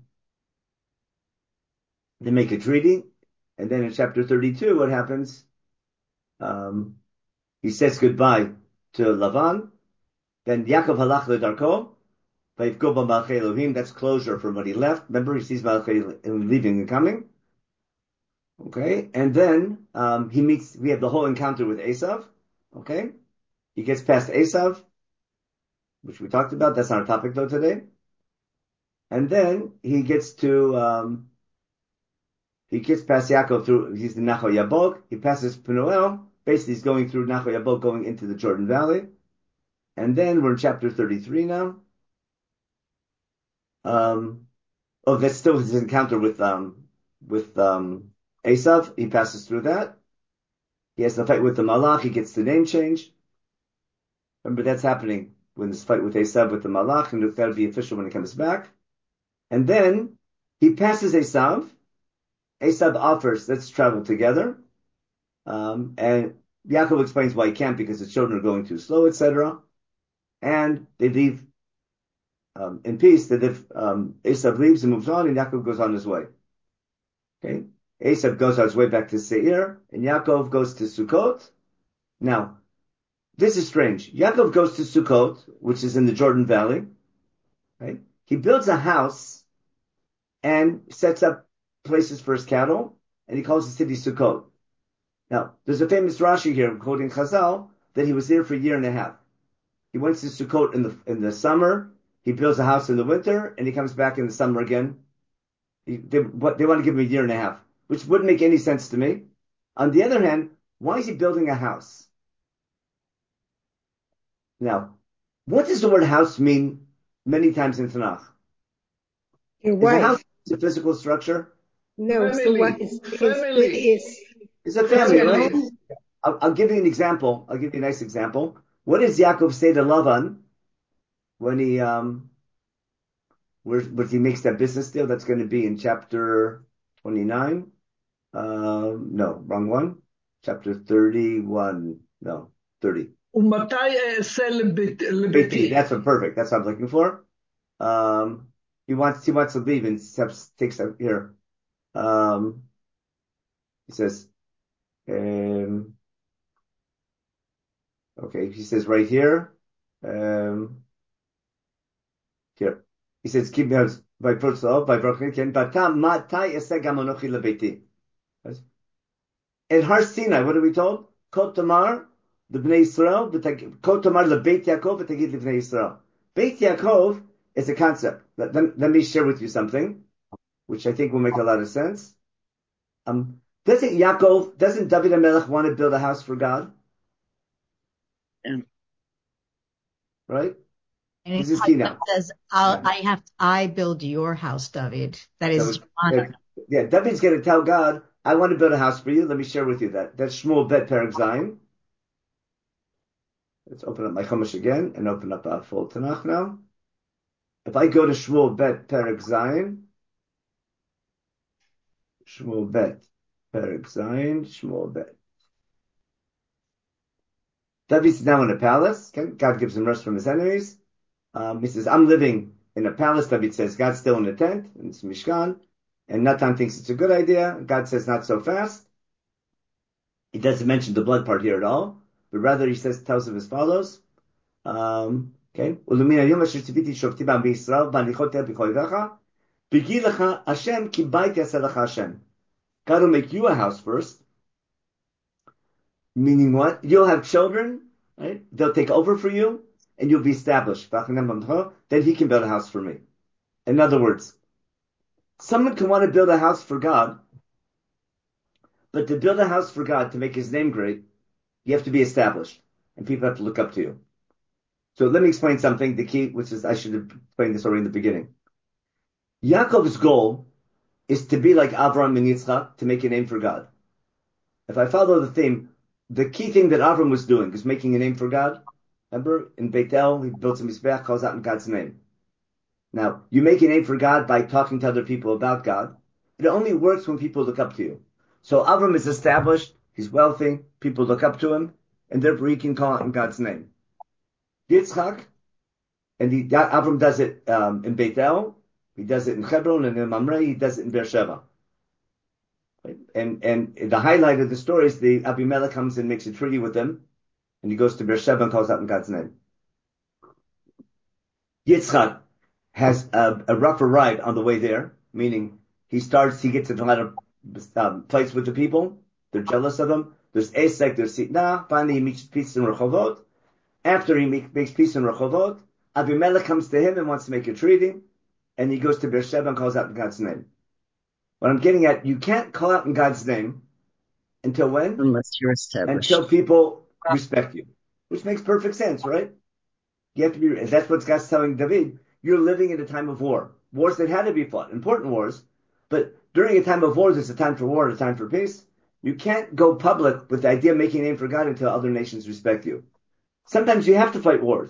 they make a treaty. And then in chapter thirty-two, what happens? Um, he says goodbye to Lavan. Then Yaakov halach ledarko. Vayivgo b'malchei Elohim. That's closure from when he left. Remember, he sees Malchei Elohim leaving and coming. Okay. And then, um, he meets, we have the whole encounter with Esav. Okay. He gets past Esav, which we talked about. That's not our topic though today. And then he gets to, um, he gets past Yaakov through, he's the Nacho Yabok. He passes Penuel. Basically, he's going through Nacho Yabok, going into the Jordan Valley. And then we're in chapter thirty-three now. Um, oh, that's still his encounter with, um, with, um, Esav. He passes through that. He has to fight with the Malach. He gets the name change. Remember, that's happening when this fight with Esav with the Malach, and that'll be official when he comes back. And then he passes Esav. Esav offers, let's travel together. Um, and Yaakov explains why he can't, because the children are going too slow, et cetera. And they leave um, in peace. That if um, Esav leaves and moves on, and Yaakov goes on his way. Okay, Esav goes on his way back to Seir, and Yaakov goes to Sukkot. Now, this is strange. Yaakov goes to Sukkot, which is in the Jordan Valley. Right? He builds a house and sets up places for his cattle, and he calls the city Sukkot. Now, there's a famous Rashi here quoting Chazal that he was there for a year and a half. He went to Sukkot in the in the summer. He builds a house in the winter, and he comes back in the summer again. He, they, but they want to give him a year and a half, which wouldn't make any sense to me. On the other hand, why is he building a house? Now, what does the word house mean many times in Tanakh? Your Is wife. a house a physical structure? No, it's the Family. wife. It's, it's, Family. it's, It's a family, it's right? home. I'll, I'll give you an example. I'll give you a nice example. What does Yaakov say to Lavan when he um where, where he makes that business deal? That's going to be in chapter twenty-nine. Um, no, wrong one. Chapter thirty-one. No, thirty. ומתי אעשה לבית- eighty. לביתי? That's what perfect. That's what I'm looking for. Um, he wants he wants to leave and steps, takes up here. Um, he says, um, okay. He says right here. Um, here he says, "Keep me out by Prutzlo by Brochnikin, but matai esegam anochi lebeti." In Har Sinai, what are we told? Kot Tamar, the Bnei Yisrael, Kot Tamar lebeit Yaakov, v'tagid lebnei Yisrael. Beit Yaakov is a concept. Let, let, let me share with you something, which I think will make a lot of sense. Um, doesn't Yaakov, doesn't David HaMelech want to build a house for God? And And Right? This it is key now. says, I'll, Yeah. I have, I build your house, David. That That is was, honor. that, yeah, David's going to tell God, I want to build a house for you. Let me share with you that. That's Shmuel Bet Perek Zayin. Let's open up my Chumash again and open up our full Tanakh now. If I go to Shmuel Bet Perek Zayin, Shmuel Bet Perek Zayin, Shmuel Bet. David's now in a palace. Okay? God gives him rest from his enemies. Um, he says, I'm living in a palace. David says, God's still in a tent, and it's Mishkan. And Natan thinks it's a good idea. God says, not so fast. He doesn't mention the blood part here at all, but rather he says, tells him as follows. Um, okay. ולמן היום אשר ציוויתי שופטי בעם בישראל, בהניחותיה בכוירך, בגי לך השם, כי בית יעשה לך השם. God will make you a house first. Meaning what? You'll have children, right? They'll take over for you, and you'll be established. Then he can build a house for me. In other words, someone can want to build a house for God, but to build a house for God, to make his name great, you have to be established, and people have to look up to you. So let me explain something, the key, which is, I should have explained this already in the beginning. Yaakov's goal is to be like Avram and Yitzchak, to make a name for God. If I follow the theme, the key thing that Avram was doing is making a name for God. Remember, in Beitel, he built a mizbeach, calls out in God's name. Now, you make a name for God by talking to other people about God. It only works when people look up to you. So Avram is established, he's wealthy, people look up to him, and therefore he can call out in God's name. Yitzchak, and he, Avram does it um, in Beitel, he does it in Hebron, and in Mamre, he does it in Beersheba. Right? And and the highlight of the story is the Abimelech comes and makes a treaty with him, and he goes to Beersheba and calls out in God's name. Yitzchak has a, a rougher ride on the way there, meaning he starts, he gets into a lot of um, fights with the people, they're jealous of him. There's Esek, there's Sitna, finally he makes peace in Rehovot. After he make, makes peace in Rehovot, Abimelech comes to him and wants to make a treaty, and he goes to Beersheba and calls out in God's name. What I'm getting at, you can't call out in God's name until when? unless you're established. Until people respect you. Which makes perfect sense, right? You have to be, that's what God's telling David. You're living in a time of war. Wars that had to be fought, important wars. But during a time of war, there's a time for war, a time for peace. You can't go public with the idea of making a name for God until other nations respect you. Sometimes you have to fight wars.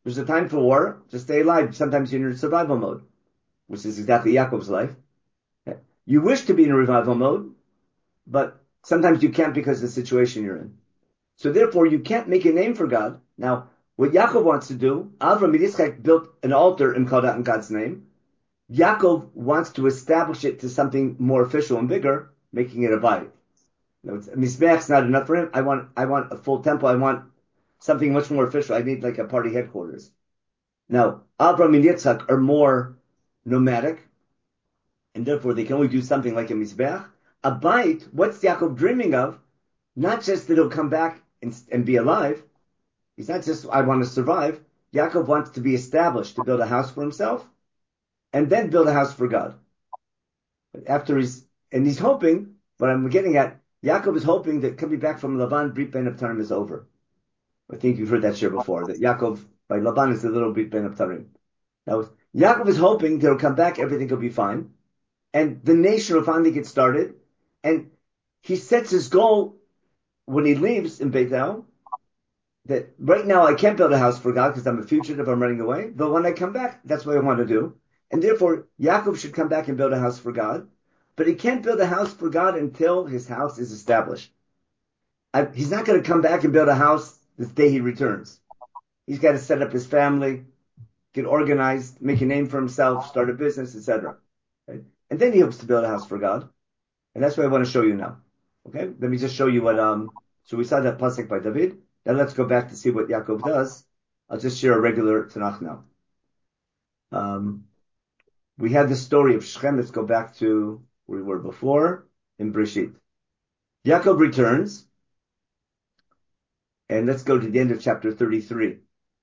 There's a time for war to stay alive. Sometimes you're in survival mode, which is exactly Yaakov's life. You wish to be in revival mode, but sometimes you can't because of the situation you're in. So therefore, you can't make a name for God. Now, what Yaakov wants to do, Avram and Yitzchak built an altar and called out in God's name. Yaakov wants to establish it to something more official and bigger, making it a bayit. No, Mizbeach's not enough for him. I want, I want a full temple. I want something much more official. I need like a party headquarters. Now, Avram and Yitzchak are more nomadic, and therefore they can only do something like a Mizbeach. A bayit, what's Yaakov dreaming of? Not just that he'll come back and, and be alive. He's not just, I want to survive. Yaakov wants to be established, to build a house for himself, and then build a house for God. After he's, and he's hoping, what I'm getting at, Yaakov is hoping that coming back from Laban, Brit Ben Abtarim is over. I think you've heard that share before, that Yaakov, by Laban is the little Brit Ben Abtarim. Now, Yaakov is hoping that he'll come back, everything will be fine, and the nation will finally get started, and he sets his goal when he leaves in Beit El, that right now I can't build a house for God because I'm a fugitive, I'm running away, but when I come back, that's what I want to do. And therefore, Yaakov should come back and build a house for God, but he can't build a house for God until his house is established. I, he's not going to come back and build a house the day he returns. He's got to set up his family, get organized, make a name for himself, start a business, et cetera. Okay? And then he hopes to build a house for God. And that's what I want to show you now. Okay? Let me just show you what, um, so we saw that pasuk by David. Now let's go back to see what Yaakov does. I'll just share a regular Tanakh now. Um, we had the story of Shechem. Let's go back to where we were before in Breshit. Yaakov returns, and let's go to the end of chapter thirty-three.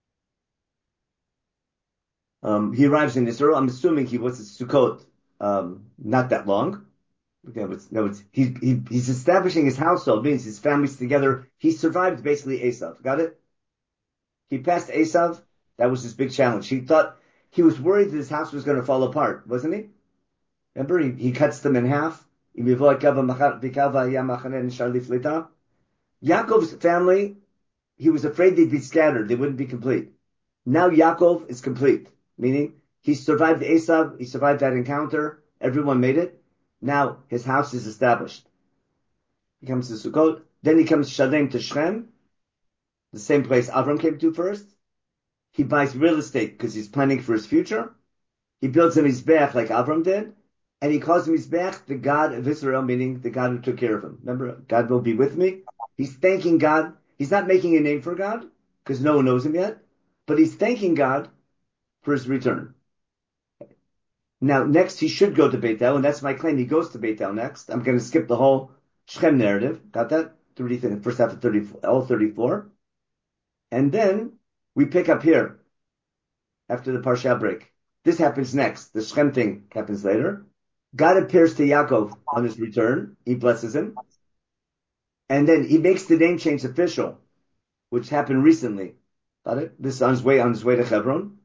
Um, he arrives in Israel. I'm assuming he was at Sukkot, um, not that long. Okay, but no, it's, he, he, he's establishing his household, means his family's together. He survived basically Esav. Got it? He passed Esav. That was his big challenge. He thought, he was worried that his house was going to fall apart, wasn't he? Remember, he, he cuts them in half. Yaakov's family, he was afraid they'd be scattered. They wouldn't be complete. Now Yaakov is complete, meaning he survived Esav. He survived that encounter. Everyone made it. Now his house is established. He comes to Sukkot. Then he comes Shalem to Shechem, the same place Avram came to first. He buys real estate because he's planning for his future. He builds a Mizbeach like Avram did. And he calls him Mizbeach, the God of Israel, meaning the God who took care of him. Remember, God will be with me. He's thanking God. He's not making a name for God because no one knows him yet. But he's thanking God for his return. Now, next, he should go to Beit El, and that's my claim. He goes to Beit El next. I'm going to skip the whole Shechem narrative. Got that? First half of thirty-four, L thirty-four. And then we pick up here after the Parsha break. This happens next. The Shechem thing happens later. God appears to Yaakov on his return. He blesses him. And then he makes the name change official, which happened recently. Got it? This is on his way, on his way to Hebron.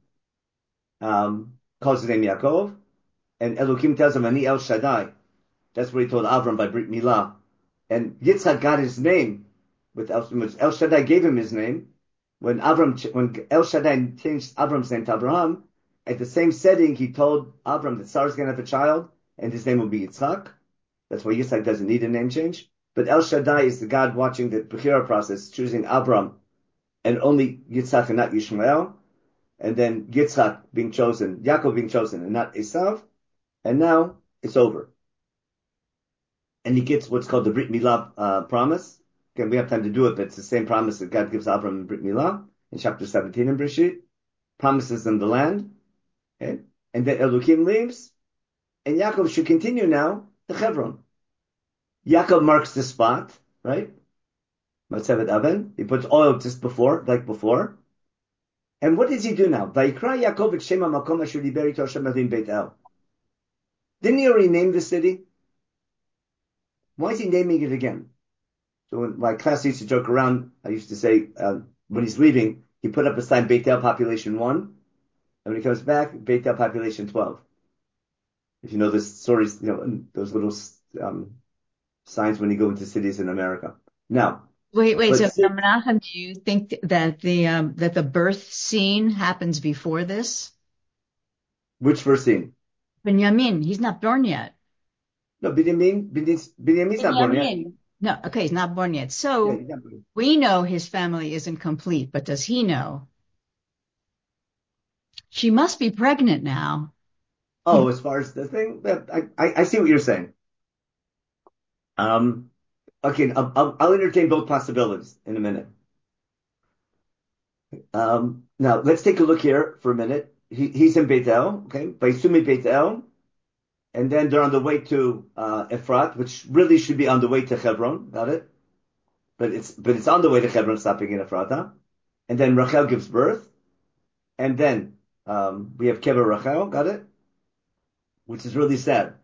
Um, calls his name Yaakov. And Elohim tells him, Ani El Shaddai. That's what he told Avram by Brit Milah. And Yitzhak got his name with El, El Shaddai gave him his name. When Avram, when El Shaddai changed Avram's name to Abraham, at the same setting, he told Avram that Sarah's going to have a child, and his name will be Yitzhak. That's why Yitzhak doesn't need a name change. But El Shaddai is the God watching the Bechira process, choosing Avram, and only Yitzhak and not Yishmael. And then Yitzhak being chosen, Yaakov being chosen, and not Esav. And now it's over. And he gets what's called the Brit Milah uh, promise. Again, we have time to do it, but it's the same promise that God gives Avram in Brit Milah in chapter seventeen in Breshit. Promises them the land. Okay? And then Elohim leaves. And Yaakov should continue now to Hebron. Yaakov marks the spot, right? Matzevet Aven. He puts oil just before, like before. And what does he do now? Vayikra Yaakov et Shem HaMakom asher diber ito Hashem Elohim Beit El. Didn't he already name the city? Why is he naming it again? So when my class used to joke around, I used to say, uh, when he's leaving, he put up a sign, Beit El population one. And when he comes back, Beit El population twelve. If you know the stories, you know, those little um, signs when you go into cities in America. Now, Wait, wait. But So, six, Menachem, do you think that the um, that the birth scene happens before this? which first scene? Benjamin, he's not born yet. No, Binyamin, Binyamin, Binyamin's not born yet. Benjamin. No, okay, he's not born yet. Yeah, So he's not born. we know his family isn't complete, but does he know? She must be pregnant now. Oh, as far as the thing, I, I, I see what you're saying. Um, okay, I'll, I'll, I'll entertain both possibilities in a minute. Um, now let's take a look here for a minute. He, he's in Beit El, okay, by Sumi Beit El, and then they're on the way to uh, Efrat, which really should be on the way to Hebron. Got it? But it's but it's on the way to Hebron, stopping in Ephrata. And then Rachel gives birth, and then um, we have Kever Rachel. Got it? Which is really sad.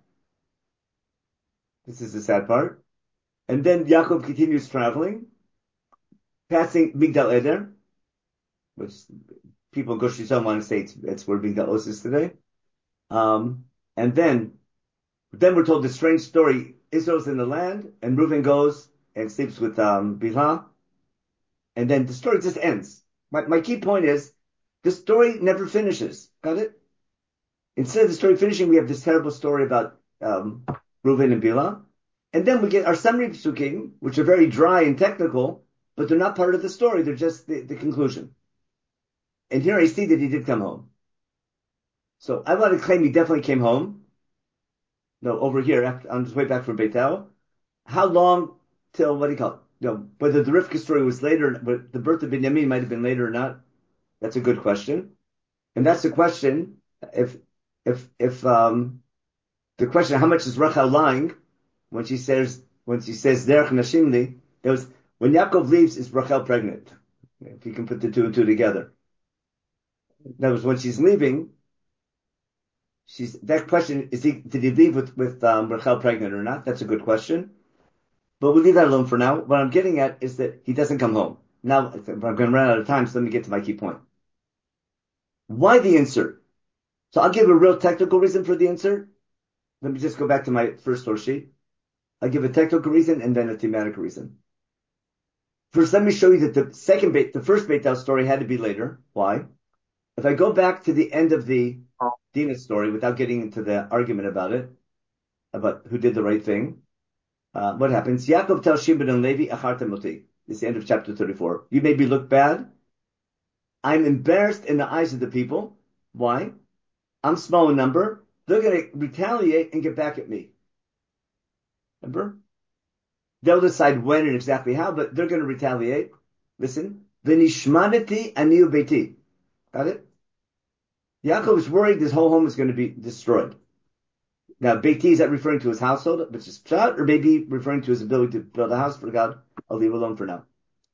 This is the sad part. And then Yaakov continues traveling, passing Migdal Eder, which people in Gush Yisrael want to say it's, it's where Migdal Os is today. Um, and then, then we're told the strange story. Israel's in the land, and Reuven goes and sleeps with um, Bilhah, and then the story just ends. My, my key point is, the story never finishes. Got it? Instead of the story finishing, we have this terrible story about um, Reuven and Bilhah. And then we get our summary psukim, which are very dry and technical, but they're not part of the story. They're just the, the conclusion. And here I see that he did come home. So I want to claim he definitely came home. No, over here, after, on his way back from Beit El. How long till, what do you call it? You know, whether the Rivka story was later, but the birth of Binyamin might have been later or not. That's a good question. And that's the question, if, if, if, um, the question, how much is Rachel lying when she says, when she says, Derech Nashimli, that was, when Yaakov leaves, is Rachel pregnant? If you can put the two and two together. That was when she's leaving, she's, that question, is he, did he leave with, with, um, Rachel pregnant or not? That's a good question. But we'll leave that alone for now. What I'm getting at is that he doesn't come home. Now, I'm going to run out of time, so let me get to my key point. Why the insert? So I'll give a real technical reason for the insert. Let me just go back to my first source sheet. I'll give a technical reason and then a thematic reason. First, let me show you that the second bait, the first Beit El story had to be later. Why? If I go back to the end of the Dinah story, without getting into the argument about it, about who did the right thing, uh, what happens? Yaakov tells Shimon and Levi, Acharta moti. This is the end of chapter thirty-four. You made me look bad. I'm embarrassed in the eyes of the people. Why? I'm small in number. They're going to retaliate and get back at me. Remember? They'll decide when and exactly how, but they're going to retaliate. Listen. V'nishmaneti aniu beiti. Got it? Yaakov is worried his whole home is going to be destroyed. Now, beiti, is that referring to his household, which is pshat, or maybe referring to his ability to build a house for God? I'll leave alone for now.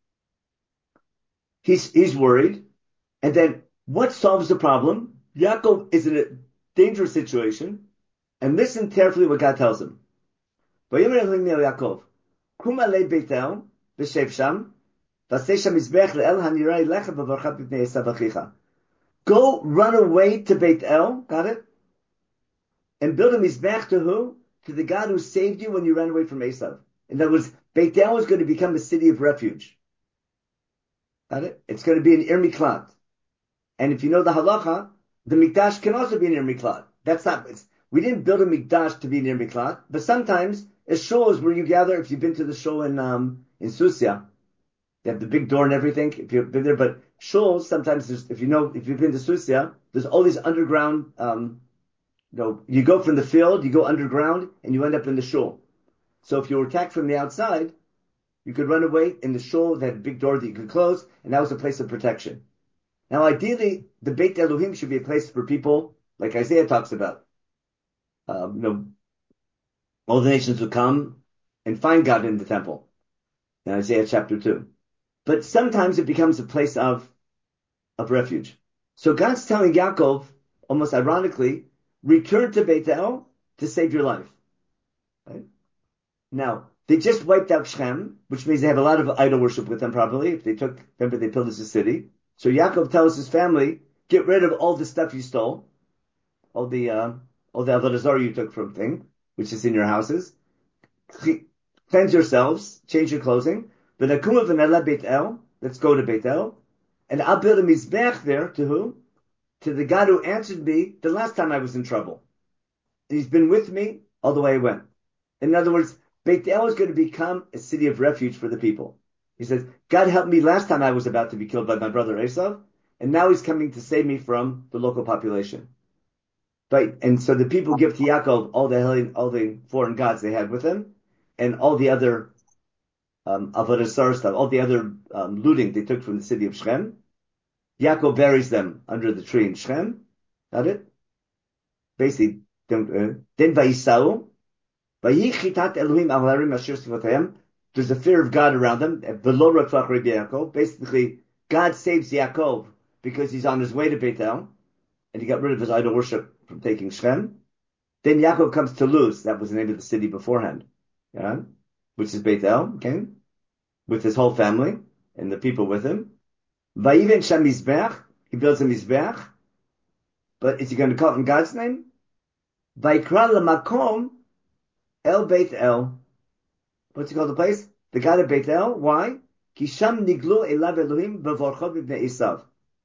He's, he's worried. And then what solves the problem? Yaakov is in a dangerous situation. And listen carefully what God tells him. Vayomer Elohim el Yaakov, kum alei Beit El, v'shev sham, v'aseh sham mizbech le'el hanira elecha b'varcha b'pnei Esav achicha. Go run away to Beit El, got it? And build a mizbech to who? To the God who saved you when you ran away from Esav. In other words, Beit El is going to become a city of refuge. Got it? It's going to be an Ir Miklat. And if you know the halacha, the Mikdash can also be an Ir Miklat. That's not, it's, we didn't build a Mikdash to be an Ir Miklat, but sometimes a shul is where you gather. If you've been to the shul in, um, in Susia, they have the big door and everything, if you've been there, but shuls, sometimes there's, if you know, if you've been to Susia, there's all these underground, um, you know, you go from the field, you go underground, and you end up in the shul. So if you were attacked from the outside, you could run away in the shul, that big door that you could close, and that was a place of protection. Now, ideally, the Beit Elohim should be a place for people, like Isaiah talks about. Um, you know, all the nations will come and find God in the temple. In Isaiah chapter two. But sometimes it becomes a place of, of refuge. So God's telling Yaakov, almost ironically, return to Beit El to save your life. Right? Now, they just wiped out Shechem, which means they have a lot of idol worship with them probably. If they took, remember they pillaged the city. So Yaakov tells his family, get rid of all the stuff you stole, all the, uh, all the avodah zarah you took from thing, which is in your houses. Cleanse yourselves, change your clothing. V'nakuma v'nela Beit El. Let's go to Beit El. And I'll build a mizbeach there to who? To the God who answered me the last time I was in trouble. He's been with me all the way I went. In other words, Beit El is going to become a city of refuge for the people. He says, God helped me last time I was about to be killed by my brother Esav, and now he's coming to save me from the local population. Right? And so the people give to Yaakov all the all the foreign gods they had with him, and all the other um, avodah zarah stuff, all the other um, looting they took from the city of Shechem. Yaakov buries them under the tree in Shechem. Got it? Basically, then Vayisau, Vayichitat Elohim al harim asher sivotayim. There's a fear of God around them. V'lo ratzach Rabbi Yaakov. Basically, God saves Yaakov because he's on his way to Beit El, and he got rid of his idol worship from taking Shechem. Then Yaakov comes to Luz. That was the name of the city beforehand, yeah, which is Beit El. Okay, with his whole family and the people with him. Vayiven Shem Mizbeach. He builds a Mizbeach. But is he going to call it in God's name? Vaikra Lamakom El Beit El. What's he called the place? The God of Beit El. Why? Kisham Niglu Elav Elohim Bevorchot B'nei Esav.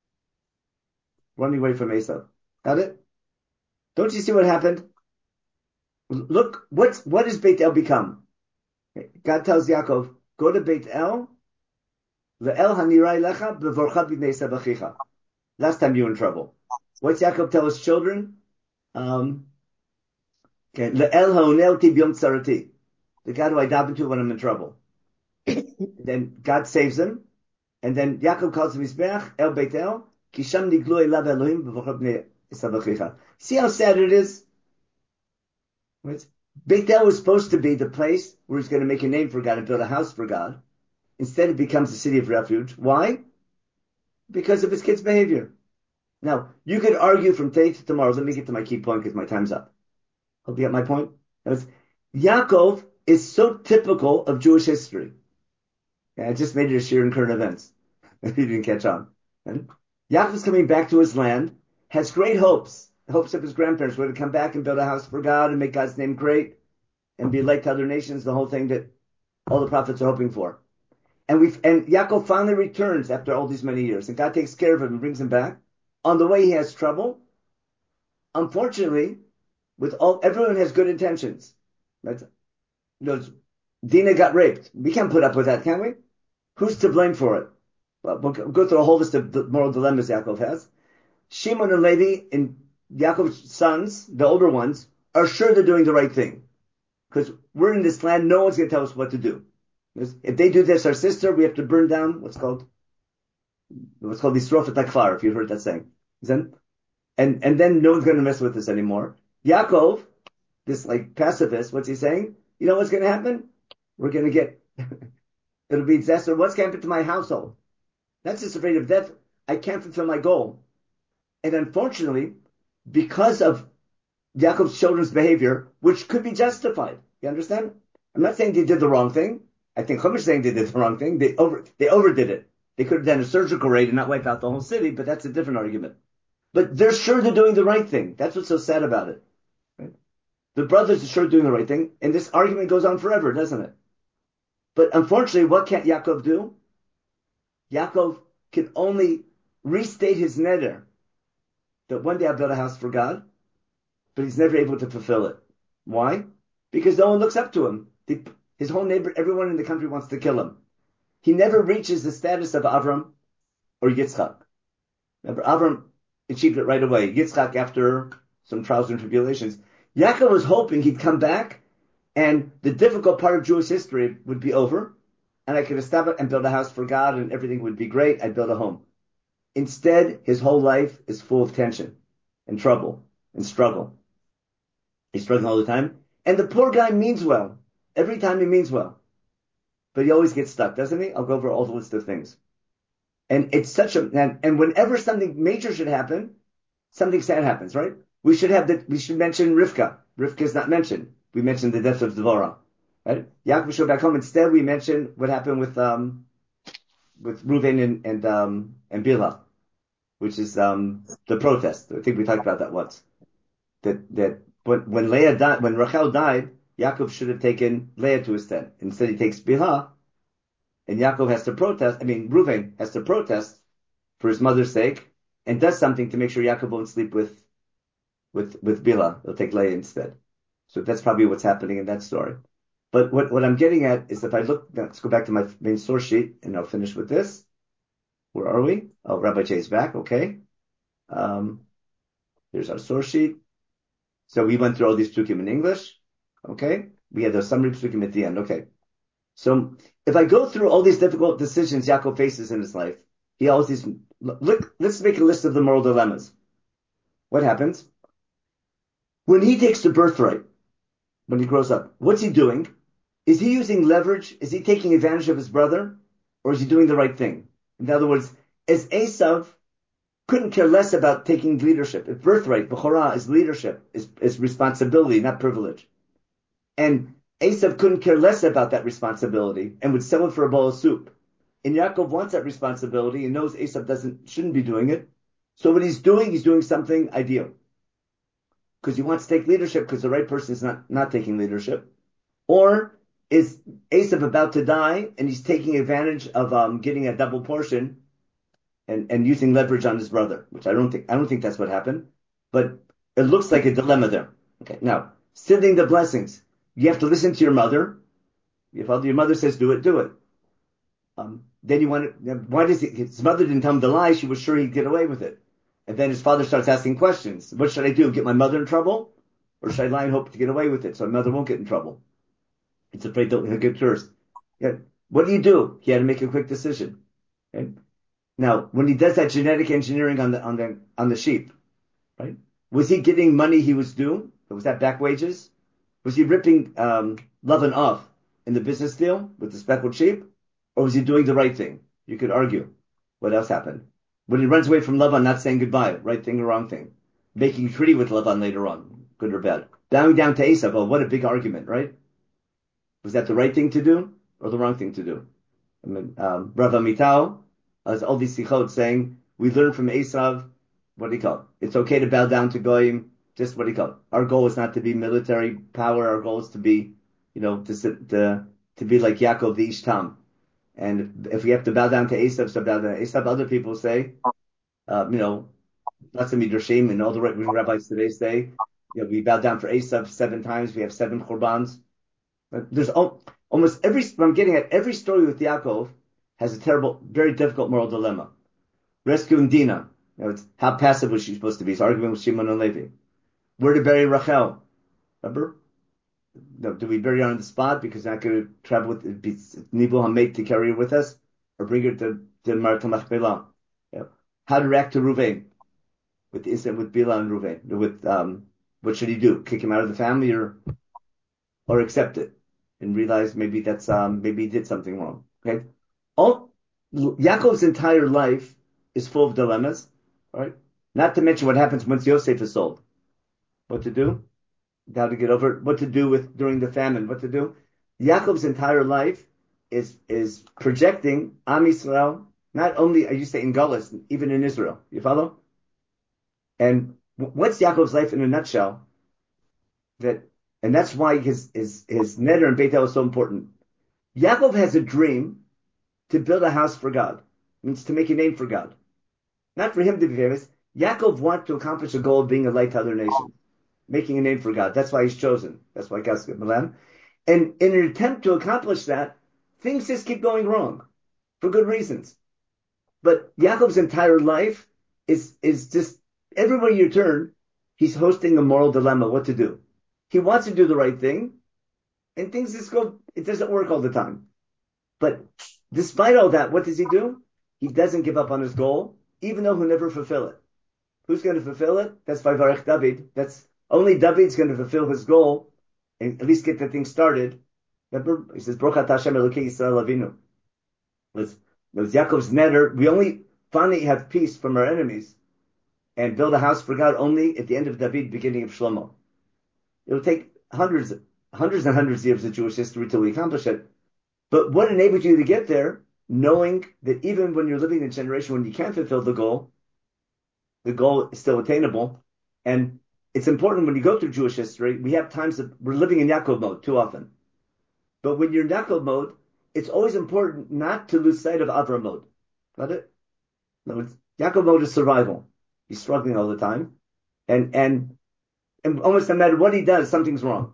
Running away from Esav. Got it? Don't you see what happened? Look, what's, what does Beit El become? God tells Yaakov, go to Beit El. Le'el hanirai lecha bevorchot b'nei Esav achicha. Last time you were in trouble. What's Yaakov tell his children? Um, okay, Le'el ha'onel ti b'yom tzarati. The God who I dive into when I'm in trouble. Then God saves him. And then Yaakov calls him Mizbeach, El Beit El, Kisham niglu elav Elohim b'vochot b'nei Esav achicha. See how sad it is? Right? Beit El was supposed to be the place where he's going to make a name for God and build a house for God. Instead, it becomes a city of refuge. Why? Because of his kid's behavior. Now, you could argue from today to tomorrow. Let me get to my key point because my time's up. Hope you get my point. Was, Yaakov is so typical of Jewish history. And I just made it a share in current events. If you didn't catch on. And Yaakov's coming back to his land, has great hopes, hopes of his grandparents were to come back and build a house for God and make God's name great and be like to other nations, the whole thing that all the prophets are hoping for. And we and Yaakov finally returns after all these many years, and God takes care of him and brings him back. On the way, he has trouble. Unfortunately, with all everyone has good intentions. That's, you know, Dinah got raped. We can't put up with that, can we? Who's to blame for it? Well, we'll go through a whole list of the moral dilemmas Yaakov has. Shimon and Levi and Yaakov's sons, the older ones, are sure they're doing the right thing. Because we're in this land, no one's going to tell us what to do. If they do this, our sister, we have to burn down what's called what's called Yisrofet HaKfar, if you've heard that saying. And, and then no one's going to mess with us anymore. Yaakov, this like pacifist, what's he saying? You know what's going to happen? We're going to get, it'll be disaster. What's going to happen to my household? That's just afraid of death. I can't fulfill my goal. And unfortunately, because of Yaakov's children's behavior, which could be justified, you understand? I'm not saying they did the wrong thing. I think Chumash is saying they did the wrong thing. They over they overdid it. They could have done a surgical raid and not wipe out the whole city, but that's a different argument. But they're sure they're doing the right thing. That's what's so sad about it. Right? The brothers are sure doing the right thing, and this argument goes on forever, doesn't it? But unfortunately, what can't Yaakov do? Yaakov can only restate his neder that one day I'll build a house for God, but he's never able to fulfill it. Why? Because no one looks up to him. The, his whole neighbor, everyone in the country wants to kill him. He never reaches the status of Avram or Yitzchak. Remember, Avram achieved it right away. Yitzchak, after some trials and tribulations. Yaakov was hoping he'd come back and the difficult part of Jewish history would be over and I could establish and build a house for God and everything would be great. I'd build a home. Instead, his whole life is full of tension and trouble and struggle. He's struggling all the time. And the poor guy means well. Every time he means well. But he always gets stuck, doesn't he? I'll go over all the list of things. And it's such a, and, and whenever something major should happen, something sad happens, right? We should have that, we should mention Rivka. Rivka is not mentioned. We mentioned the death of Devorah, right? Yaakov should go back home. Instead, we mention what happened with, um, with Reuven and, and, um, and Bilhah, which is, um, the protest. I think we talked about that once. That, that when, when Leah died, when Rachel died, Yaakov should have taken Leah to his tent. Instead, he takes Bilhah, and Yaakov has to protest, I mean, Reuven has to protest for his mother's sake and does something to make sure Yaakov won't sleep with, with, with Bilhah. He'll take Leah instead. So that's probably what's happening in that story. But what, what I'm getting at is if I look, let's go back to my main source sheet and I'll finish with this. Where are we? Oh, Rabbi Jay's back. Okay. Um, here's our source sheet. So we went through all these psukim in English. Okay. We had the summary psukim at the end. Okay. So if I go through all these difficult decisions Yaakov faces in his life, he always these, look, let's make a list of the moral dilemmas. What happens? When he takes the birthright, when he grows up, what's he doing? Is he using leverage? Is he taking advantage of his brother? Or is he doing the right thing? In other words, as Esav couldn't care less about taking leadership. If birthright, Bechorah, is leadership, is, is responsibility, not privilege. And Esav couldn't care less about that responsibility and would sell it for a bowl of soup. And Yaakov wants that responsibility and knows Esav doesn't, shouldn't be doing it. So what he's doing, he's doing something ideal. Because he wants to take leadership because the right person is not, not taking leadership. Or is Esav about to die and he's taking advantage of um, getting a double portion and, and using leverage on his brother, which I don't think, I don't think that's what happened, but it looks like a dilemma there. Okay. Now, sending the blessings. You have to listen to your mother. If your mother says do it, do it. Um, then you want to, why does he, his mother didn't tell him the lie, she was sure he'd get away with it. And then his father starts asking questions. What should I do? Get my mother in trouble? Or should I lie and hope to get away with it so my mother won't get in trouble? It's afraid that he'll get cursed. Yeah. What do you do? He had to make a quick decision. Okay? Now, when he does that genetic engineering on the, on the, on the sheep, right? Was he getting money he was due? Was that back wages? Was he ripping, um, Lavan off in the business deal with the speckled sheep? Or was he doing the right thing? You could argue. What else happened? When he runs away from Lavan, not saying goodbye, right thing or wrong thing. Making a treaty with Lavan later on, good or bad. Bowing down to Esav, oh, what a big argument, right? Was that the right thing to do or the wrong thing to do? I mean, um, Rav Amital has all these sichot saying, we learn from Esav, what do you call it? It's okay to bow down to Goyim, just what do you call it? Our goal is not to be military power, our goal is to be, you know, to, to, to be like Yaakov the Ishtam. And if we have to bow down to Esav, so bow down to Esav. Other people say, uh, you know, lots of midrashim and all the right rabbis today say, you know, we bow down for Esav seven times. We have seven churbans. There's all, almost every. What I'm getting at, every story with Yaakov has a terrible, very difficult moral dilemma. Rescuing Dinah. You know, it's how passive was she supposed to be? He's arguing with Shimon and Levi. Where to bury Rachel? Remember? No, do we bury her on the spot because we're not going to travel with Nibu Hamet to carry her with us, or bring her to to Marat Machpelah? Yeah. How to react to Ruvain with the incident with Bilhah and Ruvain? With um, what should he do? Kick him out of the family, or or accept it and realize maybe that's um maybe he did something wrong? Okay, all Yaakov's entire life is full of dilemmas, right? Not to mention what happens once Yosef is sold. What to do? How to get over it, what to do with during the famine, what to do. Yaakov's entire life is is projecting Am Yisrael, not only are you saying Gullus, even in Israel. You follow? And what's Yaakov's life in a nutshell? That and that's why his his his neder and Beit El is so important. Yaakov has a dream to build a house for God. It means to make a name for God. Not for him to be famous. Yaakov wants to accomplish a goal of being a light to other nations. Making a name for God. That's why he's chosen. That's why God's given Milan. And in an attempt to accomplish that, things just keep going wrong for good reasons. But Yaakov's entire life is, is just, everywhere you turn, he's hosting a moral dilemma, what to do. He wants to do the right thing, and things just go, it doesn't work all the time. But despite all that, what does he do? He doesn't give up on his goal, even though he'll never fulfill it. Who's going to fulfill it? That's Vayvarech David. That's only David's going to fulfill his goal and at least get the thing started. Remember, he says, Baruch atah Hashem Elokei Yisrael Avinu. It was Yaakov's neder. We only finally have peace from our enemies and build a house for God only at the end of David, beginning of Shlomo. It'll take hundreds, hundreds and hundreds of years of Jewish history till we accomplish it. But what enables you to get there, knowing that even when you're living in a generation when you can't fulfill the goal, the goal is still attainable. And it's important when you go through Jewish history, we have times that we're living in Yaakov mode too often. But when you're in Yaakov mode, it's always important not to lose sight of Avram mode. Got it? No, it's Yaakov mode is survival. He's struggling all the time. And, and, and almost no matter what he does, something's wrong.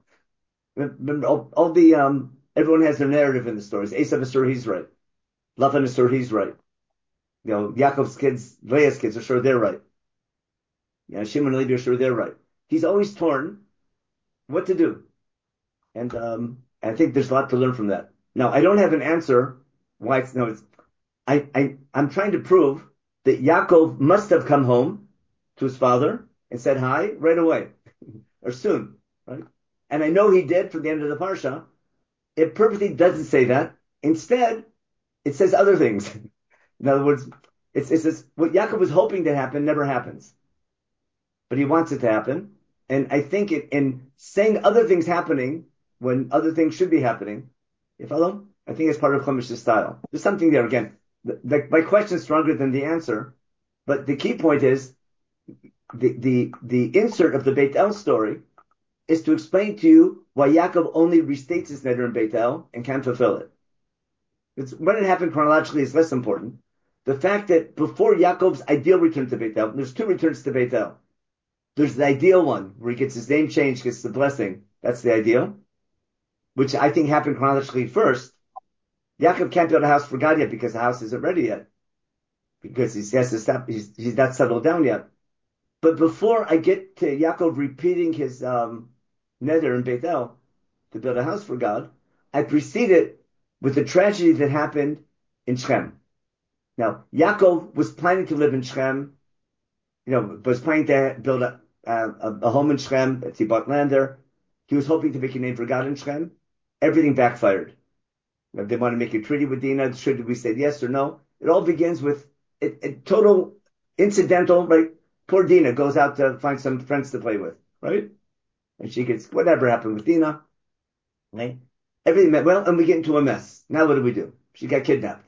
All, all the, um, everyone has their narrative in the stories. Esav is sure he's right. Lavan is sure he's right. You know, Yaakov's kids, Leah's kids are sure they're right. You know, Shimon and Levi are sure they're right. He's always torn what to do. And, um, I think there's a lot to learn from that. Now, I don't have an answer why it's, no, it's, I, I, I'm trying to prove that Yaakov must have come home to his father and said hi right away or soon, right? And I know he did from the end of the parsha. It perfectly doesn't say that. Instead, it says other things. In other words, it's, it's this, what Yaakov was hoping to happen never happens, but he wants it to happen. And I think it, in saying other things happening when other things should be happening, you follow? I think it's part of Chumish's style. There's something there again. The, the, my question is stronger than the answer, but the key point is the, the, the insert of the Beit El story is to explain to you why Yaakov only restates his neder in Beit El and can't fulfill it. It's, when it happened chronologically is less important. The fact that before Yaakov's ideal return to Beit El, there's two returns to Beit El. There's the ideal one where he gets his name changed, gets the blessing. That's the ideal, which I think happened chronologically first. Yaakov can't build a house for God yet because the house isn't ready yet, because he has to stop. He's, he's not settled down yet. But before I get to Yaakov repeating his um, neder in Beit El to build a house for God, I precede it with the tragedy that happened in Shechem. Now, Yaakov was planning to live in Shechem, you know, was planning to build a, a, a home in Shechem, he bought land there. He was hoping to make a name for God in Shechem. Everything backfired. They want to make a treaty with Dinah. Should we say yes or no? It all begins with a, a total incidental, right? Poor Dinah goes out to find some friends to play with, right? And she gets whatever happened with Dinah, right? Everything went well, and we get into a mess. Now what do we do? She got kidnapped.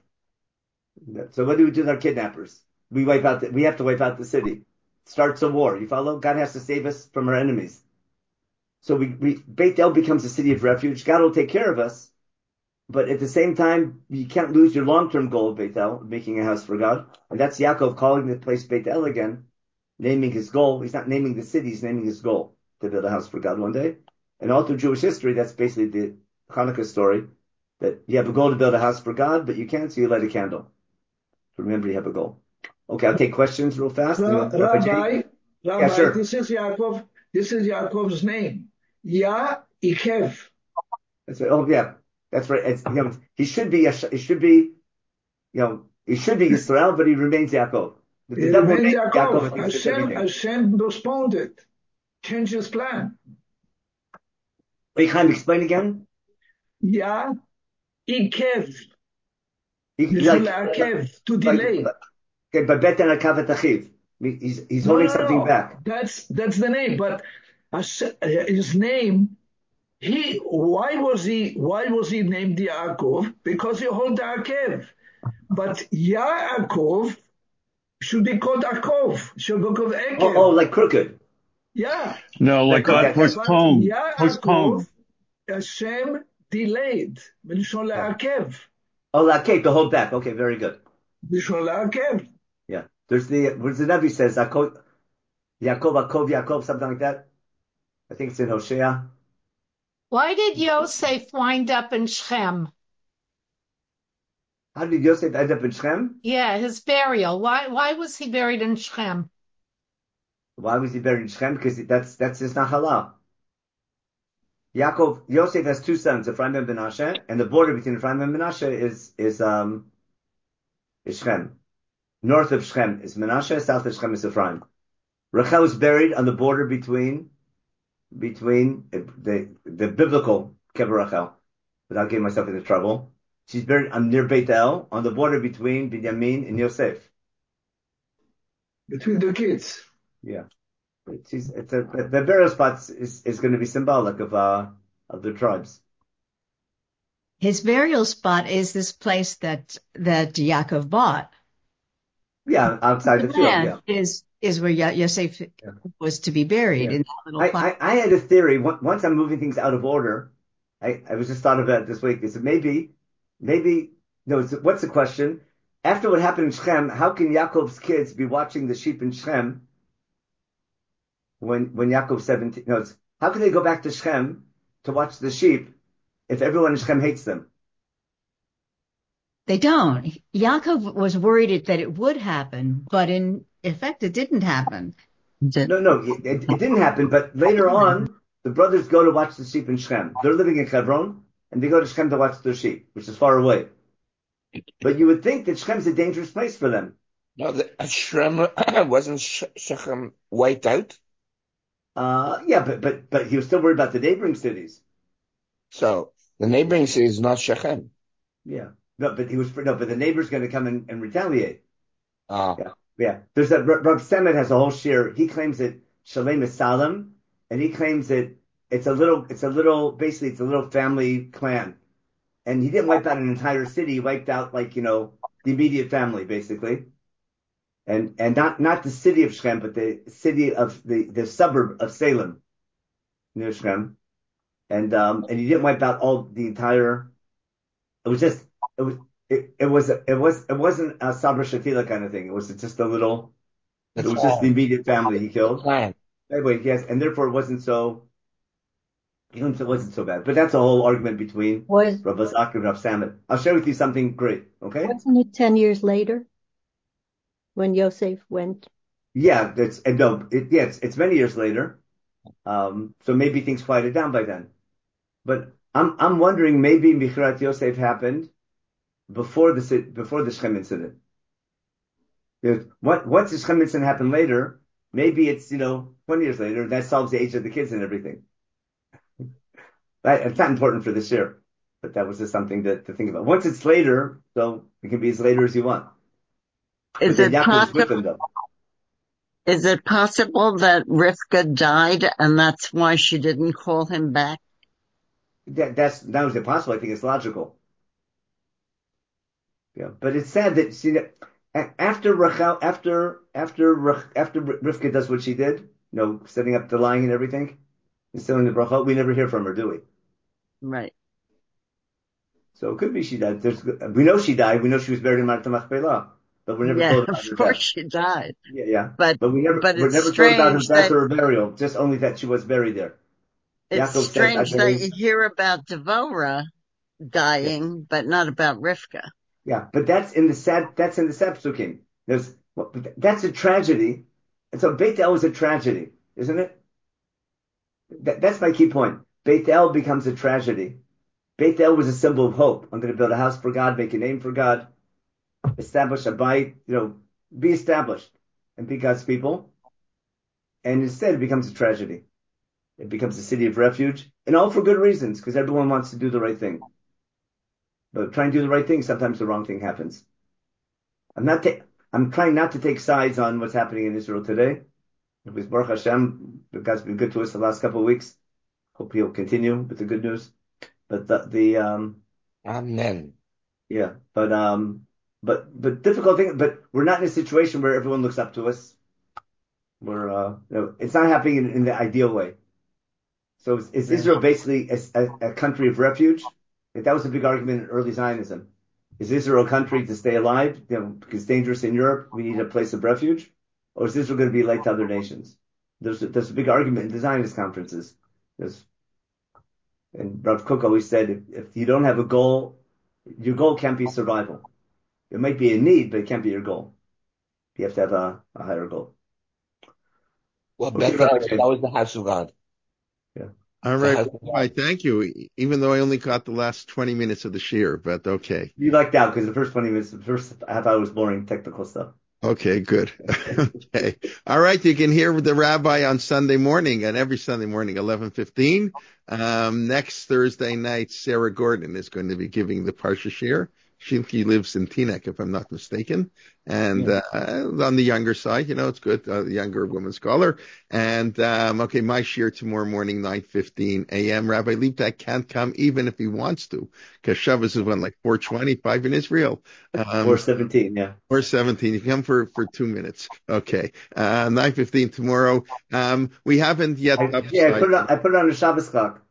So what do we do with our kidnappers? We wipe out. The, we have to wipe out the city. Starts a war. You follow? God has to save us from our enemies. So we, we Beit El becomes a city of refuge. God will take care of us. But at the same time, you can't lose your long-term goal of Beit El, making a house for God. And that's Yaakov calling the place Beit El again, naming his goal. He's not naming the city, he's naming his goal to build a house for God one day. And all through Jewish history, that's basically the Hanukkah story, that you have a goal to build a house for God, but you can't, so you light a candle. To remember you have a goal. Okay, I'll take questions real fast. Ra- And then, Rabbi, Rabbi, yeah, sure. this is Yaakov, this is Yaakov's name. Ya Ikev. That's right. Oh, yeah. That's right. It's, you know, he should be, he should be, you know, he should be Israel, but he remains Yaakov. The, the He devil remains Yaakov, Yaakov. Yaakov Hashem, Hashem postponed it. Changed his plan. Wait, Chaim, explain again. Ya Ikev. He, Like, like, Akev, to like, delay. Okay, but Beten Akavat Achiv. He's, he's No, holding no, something no. back. That's, that's the name. But Hashem, his name, he, why was he, why was he named Yaakov? Because he hold the Akev. But Yaakov should be called Akov. Should be called Ekev. Oh, oh, like crooked. Yeah. No, like Like, God okay. postponed. Yaakov, Postponed. Hashem delayed. B'lishon la'akev. Oh, okay, to hold back. Okay, very good. B'lishon la'akev. Yeah. There's the, where the Navi says, Yaakov, Yaakov, Yaakov, something like that. I think it's in Hosea. Why did Yosef wind up in Shechem? How did Yosef end up in Shechem? Yeah, his burial. Why why was he buried in Shechem? Why was he buried in Shechem? Because that's, that's his Nachalah. Yaakov, Yosef has two sons, Ephraim and Menashe, and the border between Ephraim and Menashe is, is, um, is Shechem. North of Shechem is Menashe, south of Shechem is Ephraim. Rachel is buried on the border between, between the, the biblical Kever Rachel, without getting myself into trouble. She's buried on, near Beit El, on the border between Binyamin and Yosef. Between the kids. Yeah. It's, it's a, the burial spot is, is going to be symbolic of, uh, of the tribes. His burial spot is this place that, that Yaakov bought. Yeah, outside the, the field, yeah. Is, is where Yosef yeah. was to be buried. Yeah. In that little I, I, I had a theory. Once I'm moving things out of order, I, I was just thought of that this week. Is that maybe maybe, no, it's, what's the question? After what happened in Shechem, how can Yaakov's kids be watching the sheep in Shechem when, when Yaakov's seventeen, no, it's, how can they go back to Shechem to watch the sheep if everyone in Shechem hates them? They don't. Yaakov was worried that it would happen, but in effect, it didn't happen. No, no, it, it, it didn't happen, but later on, the brothers go to watch the sheep in Shechem. They're living in Hebron, and they go to Shechem to watch their sheep, which is far away. But you would think that Shechem's a dangerous place for them. No, the, Shechem wasn't Shechem wiped out? Uh, yeah, but, but, but he was still worried about the neighboring cities. So, the neighboring city is not Shechem. Yeah. No, but he was, no, but the neighbor's going to come and, and retaliate. Ah. Yeah. Yeah. There's a, Rav Semet has a whole shir. He claims that Shalem is Salem, and he claims that it's a little, it's a little, basically it's a little family clan. And he didn't wipe out an entire city. He wiped out, like, you know, the immediate family, basically. And, and not, not the city of Shechem, but the city of the, the suburb of Salem, near Shechem. And, um, and he didn't wipe out all the entire, it was just, it was, it, it was, it was, it wasn't a Sabra Shatila kind of thing. It was just a little, it was just the immediate family he killed. Anyway, yes, and therefore it wasn't so, it wasn't so bad. But that's a whole argument between was, Rav Zak and Rav Samet. I'll share with you something great, okay? Wasn't it ten years later when Yosef went? Yeah, it's, no, it, yeah, it's, it's many years later. Um, so maybe things quieted down by then. But I'm, I'm wondering, maybe Michrat Yosef happened before the, before the Shechem incident. What, once the Shechem incident happened later, maybe it's, you know, twenty years later, that solves the age of the kids and everything. Right? It's not important for this year, but that was just something to, to think about. Once it's later, so it can be as later as you want. Is it possible? Is it possible that Rivka died and that's why she didn't call him back? That, that's not only possible. I think it's logical. Yeah, but it's sad that see that after Rachel, after after after Rivka does what she did, you know, setting up the lying and everything, and selling the bracha, we never hear from her, do we? Right. So it could be she died. There's, we know she died. We know she was buried in Marta Machpelah, but we're never yeah, told about her of course death. she died. Yeah, yeah. But but we never but we're it's never told about her death that, or her burial. Just only that she was buried there. It's Yaakov strange said, that you hear about Devorah dying, yeah. but not about Rivka. Yeah, but that's in the sad. That's in the sad psukim. There's well, that's a tragedy. And so Beit El is a tragedy, isn't it? That, that's my key point. Beit El becomes a tragedy. Beit El was a symbol of hope. I'm going to build a house for God, make a name for God, establish a bite, you know, be established and be God's people. And instead it becomes a tragedy. It becomes a city of refuge, and all for good reasons, because everyone wants to do the right thing. But trying to do the right thing, sometimes the wrong thing happens. I'm not, ta- I'm trying not to take sides on what's happening in Israel today. Because Baruch Hashem, God's been good to us the last couple of weeks. Hope he'll continue with the good news. But the, the um, Amen. Yeah, but um, but but difficult thing. But we're not in a situation where everyone looks up to us. We're uh, you know, it's not happening in, in the ideal way. So is, is Israel basically a, a, a country of refuge? Like that was a big argument in early Zionism. Is Israel a country to stay alive? You know, because it's dangerous in Europe, we need a place of refuge. Or is Israel going to be like to other nations? There's a, there's a big argument in the Zionist conferences. There's, and Rav Kook always said, if, if you don't have a goal, your goal can't be survival. It might be a need, but it can't be your goal. You have to have a, a higher goal. Well, okay, Bethel, that was the house of God. Yeah. All right. All right. Thank you. Even though I only caught the last twenty minutes of the shir, but okay. You lucked out because the first twenty minutes, the first half hour was boring technical stuff. Okay, good. Okay. All right. You can hear the rabbi on Sunday morning, and every Sunday morning, eleven fifteen. Um, next Thursday night, Sarah Gordon is going to be giving the Parsha shir. She, she lives in Teaneck, if I'm not mistaken. And, yeah. uh, on the younger side, you know, it's good. Uh, younger woman scholar. And, um, okay, my shir tomorrow morning, nine fifteen a.m. Rabbi Liebtag can't come even if he wants to, because Shabbos is when, like four twenty-five in Israel. Um, four seventeen, yeah. four seventeen. You come for, for two minutes. Okay. Uh, nine fifteen tomorrow. Um, we haven't yet. I, yeah, I put it on, I put it on the Shabbos clock.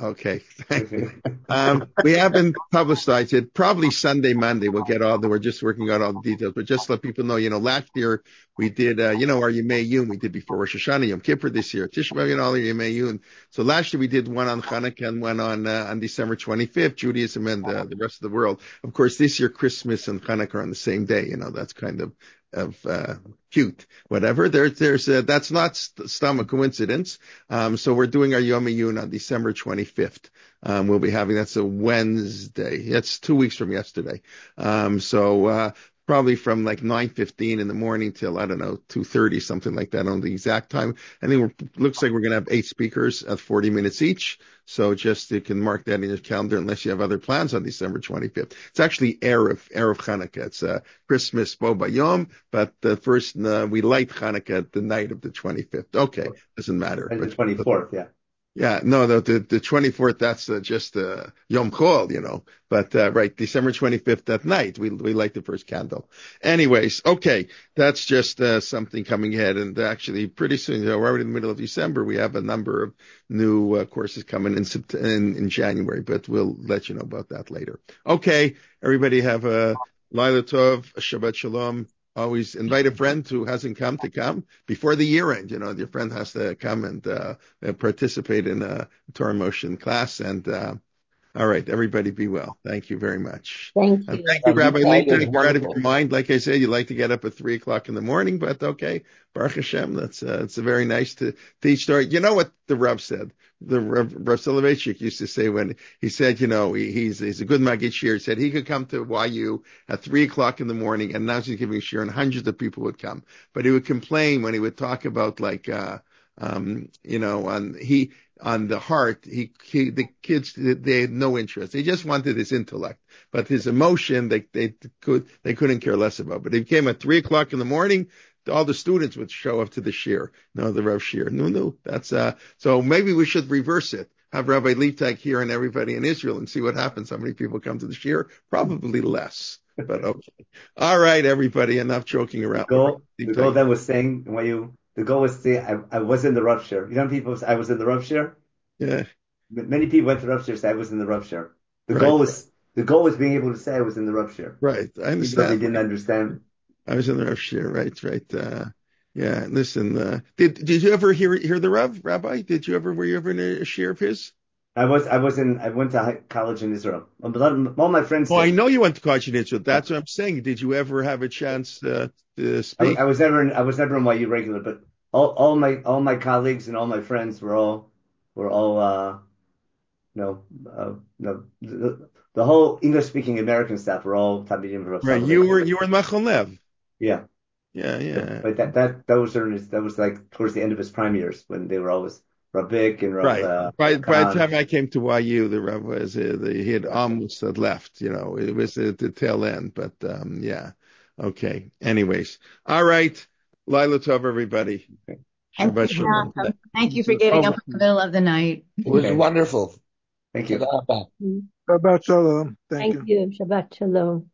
Okay, thank you. Um, we haven't publicized it. Probably Sunday, Monday, we'll get all the, we're just working out all the details, but just to let people know, you know, last year we did, uh, you know, our Yemei Yun, we did before Rosh Hashanah, Yom Kippur this year, Tisha B'Av, you know, our Yemei Yun. So last year we did one on Hanukkah and one on, uh, on December twenty-fifth, Judaism and uh, the rest of the world. Of course, this year Christmas and Hanukkah are on the same day, you know, that's kind of, of, uh, cute, whatever. There, there's, uh, that's not st- stomach coincidence. Um, so we're doing our Yom Yun on December twenty-fifth. Um, we'll be having, that's a Wednesday. That's two weeks from yesterday. Um, so, uh, probably from like nine fifteen in the morning till, I don't know, two thirty, something like that on the exact time. I think it looks like we're going to have eight speakers at forty minutes each. So just you can mark that in your calendar unless you have other plans on December twenty-fifth. It's actually Erev, Erev Hanukkah. It's uh, Christmas Bo Bayom, but the first, uh, we light Hanukkah the night of the twenty-fifth. Okay, doesn't matter. And but, the twenty-fourth, yeah. Yeah, no, the, the, the twenty-fourth, that's uh, just, uh, Yom Chol, you know, but, uh, right, December twenty-fifth that night, we, we light the first candle. Anyways, okay, that's just, uh, something coming ahead. And actually pretty soon, you know, right in the middle of December, we have a number of new uh, courses coming in, in, in January, but we'll let you know about that later. Okay, everybody have a Laila Tov, a Shabbat Shalom. Always invite a friend who hasn't come to come before the year end. You know, your friend has to come and uh, participate in a Torah Motion class. And uh, all right, everybody be well. Thank you very much. Thank And you. thank you, Rabbi Lita. You're out of Wonderful. your mind. Like I said, you like to get up at three o'clock in the morning, but okay. Baruch Hashem. That's uh, it's very nice to teach Torah. You know what the Rav said? The Rav, Rav Soloveitchik used to say when he said, you know, he, he's he's a good Maggid Shir. He said he could come to Y U at three o'clock in the morning, and now he's giving a shir, and hundreds of people would come. But he would complain when he would talk about like, uh, um, you know, on he on the heart, he, he the kids they had no interest. They just wanted his intellect, but his emotion they they could they couldn't care less about. But he came at three o'clock in the morning. All the students would show up to the shir. No, the Rav shir. No, no, that's, uh, so maybe we should reverse it. Have Rabbi Litak here and everybody in Israel and see what happens. How many people come to the shir? Probably less, but okay. All right, everybody, enough joking around. The goal, the goal that was saying, when you, the goal was saying, I, I was in the Rav shir. You know, people say I was in the Rav shir? Yeah. Many people went to Rav shir, say I was in the Rav shir. The Right. goal was, the goal was being able to say I was in the Rav shir. Right. I understand. Even though they didn't understand. I was in the Rav shir, right, right. Uh, yeah, listen, uh, did, did you ever hear, hear the Rav, Rabbi? Did you ever, were you ever in a shir of his? I was, I was in, I went to college in Israel. A lot of, all my friends. Oh, I know you went to college in Israel. That's what I'm saying. Did you ever have a chance uh, to speak? I, I was never in, I was never in Y U regular, but all, all my, all my colleagues and all my friends were all, were all, uh, no, uh, no, the, the whole English speaking American staff were all Talmidim Rav Right. You were, you were in Machon Lev. Yeah. Yeah, yeah. But that, that, that was during his, that was like towards the end of his prime years when they were always Rabbic and Rav. Right. Uh, by, by the time I came to Y U, the Rav was, uh, the, he had almost had left, you know, it was at the tail end, but, um, yeah. Okay. Anyways. All right. Laila Tov, everybody. Thank Shabbat you, shalom. Thank you for getting up in the middle of the night. It was Okay. wonderful. Thank you. Shabbat Shalom. Thank, Thank you. Shabbat Shalom.